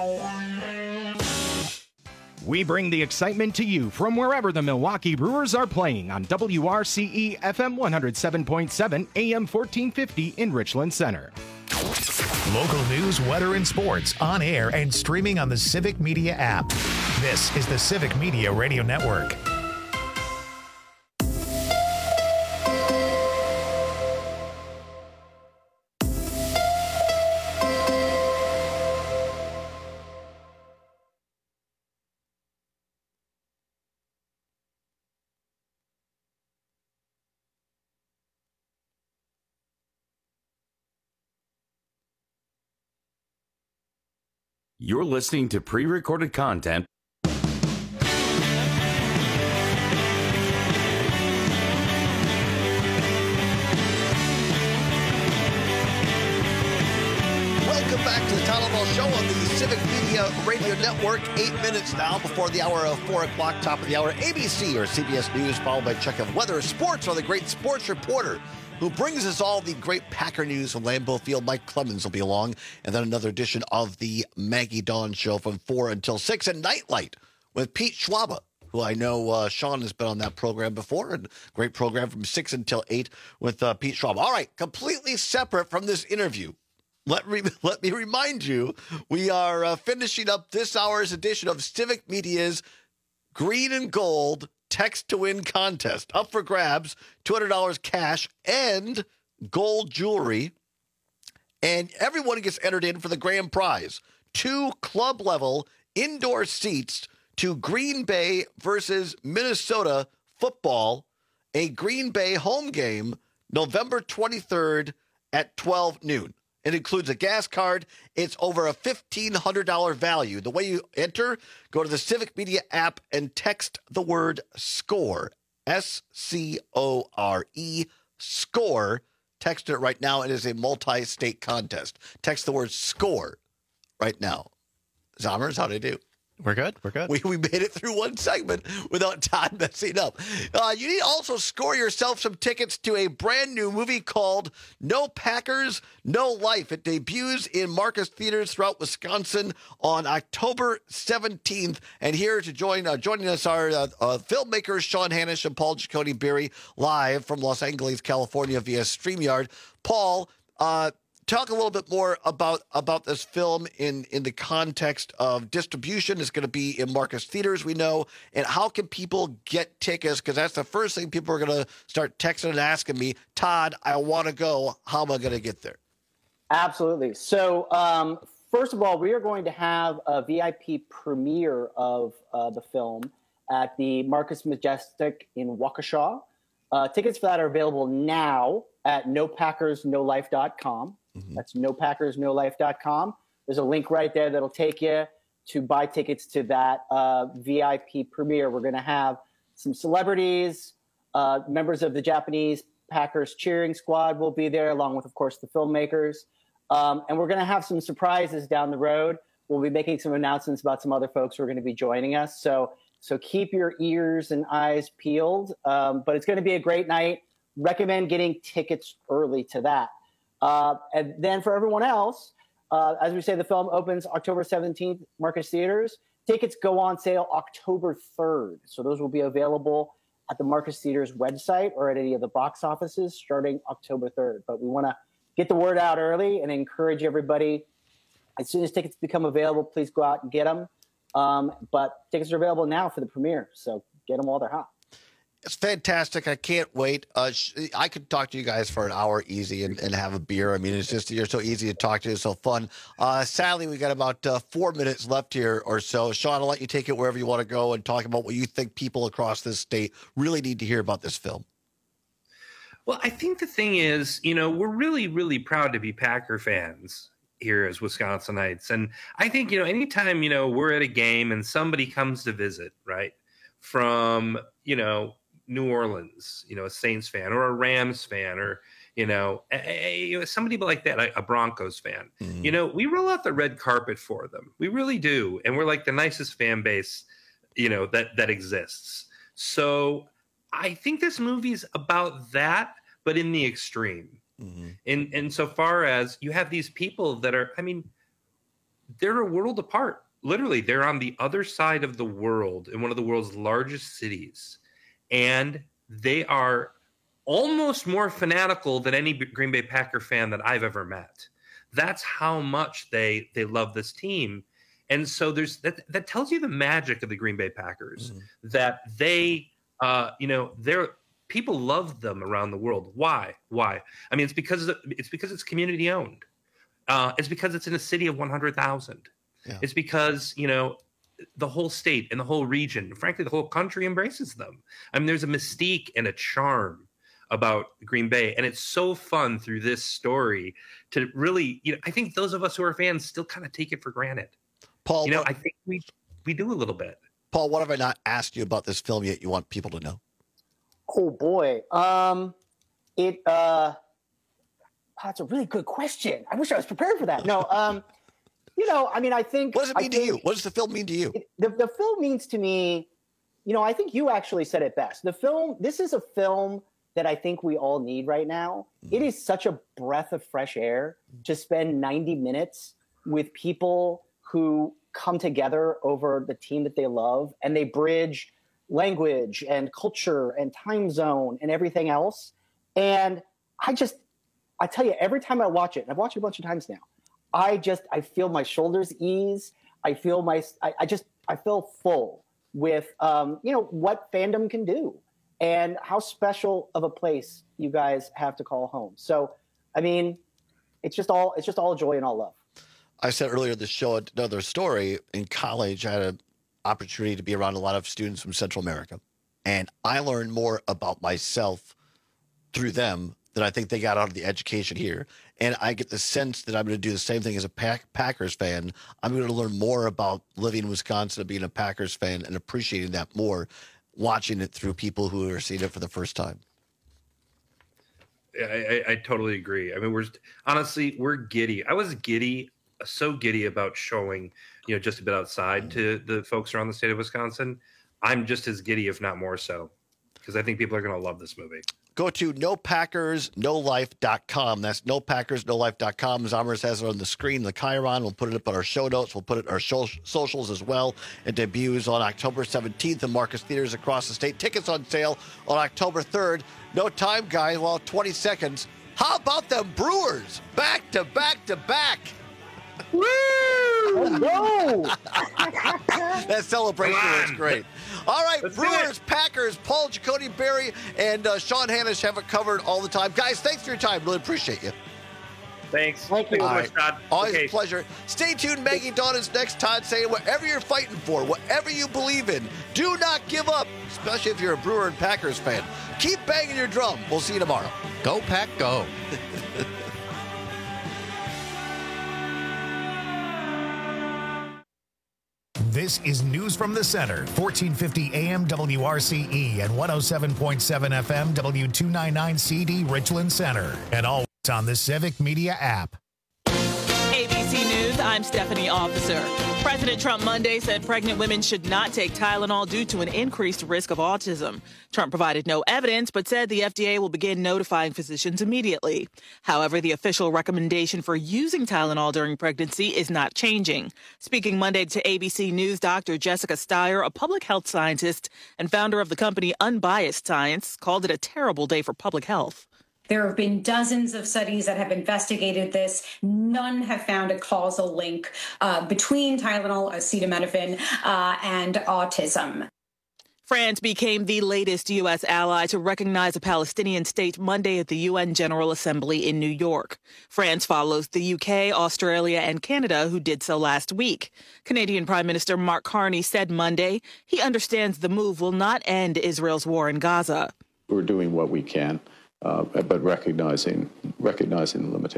We bring the excitement to you from wherever the Milwaukee Brewers are playing on W R C E F M one oh seven point seven A M fourteen fifty in Richland Center. Local news, weather, and sports on air and streaming on the Civic Media app. This is the Civic Media Radio Network. You're listening to pre-recorded content. Welcome back to the Todd Allball Show on the Civic Media Radio Network. Eight minutes now before the hour of four o'clock, top of the hour. A B C or C B S News, followed by check of weather, sports, or the great sports reporter who brings us all the great Packer news from Lambeau Field. Mike Clemens will be along. And then another edition of the Maggie Dawn Show from four until six. And Nightlight with Pete Schwaba, who I know uh, Sean has been on that program before. And great program from six until eight with uh, Pete Schwaba. All right, completely separate from this interview. Let, re- let me remind you, we are uh, finishing up this hour's edition of Civic Media's Green and Gold Text to Win contest. Up for grabs, two hundred dollars cash and gold jewelry. And everyone gets entered in for the grand prize. Two club-level indoor seats to Green Bay versus Minnesota football, a Green Bay home game, November twenty-third at twelve noon. It includes a gas card. It's over a fifteen hundred dollars value. The way you enter, go to the Civic Media app and text the word SCORE, S C O R E, SCORE. Text it right now. It is a multi-state contest. Text the word SCORE right now. Zommers, how'd I do? We're good. We're good. We, we made it through one segment without Todd messing up. Uh, you need to also score yourself some tickets to a brand new movie called No Packers, No Life. It debuts in Marcus Theaters throughout Wisconsin on October seventeenth. And here to join uh, joining us are uh, uh, filmmakers Sean Hannish and Paul Giacone Berry, live from Los Angeles, California via StreamYard. Paul, uh, talk a little bit more about about this film in, in the context of distribution. It's going to be in Marcus Theaters, we know. And how can people get tickets? Because that's the first thing people are going to start texting and asking me. Todd, I want to go. How am I going to get there? Absolutely. So, um, first of all, we are going to have a V I P premiere of uh, the film at the Marcus Majestic in Waukesha. Uh, tickets for that are available now at no packers no life dot com. Mm-hmm. That's no packers no life dot com. There's a link right there that'll take you to buy tickets to that uh, V I P premiere. We're going to have some celebrities, uh, members of the Japanese Packers cheering squad will be there, along with, of course, the filmmakers. Um, and we're going to have some surprises down the road. We'll be making some announcements about some other folks who are going to be joining us. So, so keep your ears and eyes peeled. Um, but it's going to be a great night. Recommend getting tickets early to that. Uh, and then for everyone else, uh, as we say, the film opens October seventeenth, Marcus Theaters. Tickets go on sale October third. So those will be available at the Marcus Theaters website or at any of the box offices starting October third. But we want to get the word out early and encourage everybody. As soon as tickets become available, please go out and get them. Um, but tickets are available now for the premiere. So get them while they're hot. It's fantastic. I can't wait. Uh, sh- I could talk to you guys for an hour easy and, and have a beer. I mean, it's just, you're so easy to talk to. It's so fun. Uh, sadly, we got about uh, four minutes left here or so. Sean, I'll let you take it wherever you want to go and talk about what you think people across this state really need to hear about this film. Well, I think the thing is, you know, we're really, really proud to be Packer fans here as Wisconsinites. And I think, you know, anytime, you know, we're at a game and somebody comes to visit, right, from, you know, New Orleans, you know, a Saints fan or a Rams fan or, you know, a, a, you know somebody like that, a, a Broncos fan, mm-hmm. you know, we roll out the red carpet for them. We really do. And we're like the nicest fan base, you know, that, that exists. So I think this movie's about that, but in the extreme. Mm-hmm. In, insofar as you have these people that are, I mean, they're a world apart. Literally, they're on the other side of the world in one of the world's largest cities. And they are almost more fanatical than any Green Bay Packer fan that I've ever met. That's how much they they love this team. And so there's that that tells you the magic of the Green Bay Packers, mm-hmm. that they uh, you know, they're people love them around the world. Why? Why? I mean, it's because it's because it's community owned. Uh, it's because it's in a city of one hundred thousand. Yeah. It's because, you know, the whole state and the whole region, frankly, the whole country embraces them. I mean, there's a mystique and a charm about Green Bay. And it's so fun through this story to really, you know, I think those of us who are fans still kind of take it for granted. Paul, you know, what, I think we, we do a little bit. Paul, what have I not asked you about this film yet you want people to know? Oh boy. Um, it, uh, that's a really good question. I wish I was prepared for that. No, um, You know, I mean, I think... What does it mean to you? What does the film mean to you? It, the, the film means to me, you know, I think you actually said it best. The film, this is a film that I think we all need right now. Mm. It is such a breath of fresh air to spend ninety minutes with people who come together over the team that they love, and they bridge language and culture and time zone and everything else. And I just, I tell you, every time I watch it, and I've watched it a bunch of times now, I just, I feel my shoulders ease. I feel my, I, I just, I feel full with, um, you know, what fandom can do and how special of a place you guys have to call home. So, I mean, it's just all, it's just all joy and all love. I said earlier in the show, another story. In college, I had an opportunity to be around a lot of students from Central America. And I learned more about myself through them than I think they got out of the education here. And I get the sense that I'm going to do the same thing as a Pack- Packers fan. I'm going to learn more about living in Wisconsin and being a Packers fan and appreciating that more, watching it through people who are seeing it for the first time. I, I, I totally agree. I mean, we're honestly, we're giddy. I was giddy, so giddy about showing you know, just a bit outside to the folks around the state of Wisconsin, I'm just as giddy, if not more so, because I think people are going to love this movie. Go to no packers no life dot com. That's no packers no life dot com. Zommers has it on the screen, the Chiron. We'll put it up on our show notes. We'll put it on our show, socials as well. It debuts on October seventeenth in Marcus Theaters across the state. Tickets on sale on October third. No time, guys. Well, twenty seconds. How about them Brewers? Back to back to back. Woo! No! That celebration was great. All right, Let's Brewers, Packers, Paul Giacone, Barry, and uh, Sean Hannish have it covered all the time. Guys, thanks for your time. Really appreciate you. Thanks. Thank you. Thanks so All much, right. Todd. Always Okay. a pleasure. Stay tuned. Maggie Dawn is next. Todd saying whatever you're fighting for, whatever you believe in, do not give up, especially if you're a Brewer and Packers fan. Keep banging your drum. We'll see you tomorrow. Go Pack, go. This is News from the Center, fourteen fifty A M W R C E and one oh seven point seven F M W two ninety-nine C D Richland Center. And always on the Civic Media app. A B C News, I'm Stephanie Officer. President Trump Monday said pregnant women should not take Tylenol due to an increased risk of autism. Trump provided no evidence, but said the F D A will begin notifying physicians immediately. However, the official recommendation for using Tylenol during pregnancy is not changing. Speaking Monday to A B C News, Doctor Jessica Steyer, a public health scientist and founder of the company Unbiased Science, called it a terrible day for public health. There have been dozens of studies that have investigated this. None have found a causal link uh, between Tylenol, acetaminophen, uh, and autism. France became the latest U S ally to recognize a Palestinian state Monday at the U N General Assembly in New York. France follows the U K, Australia, and Canada, who did so last week. Canadian Prime Minister Mark Carney said Monday he understands the move will not end Israel's war in Gaza. We're doing what we can. Uh, but recognizing recognizing the limitations.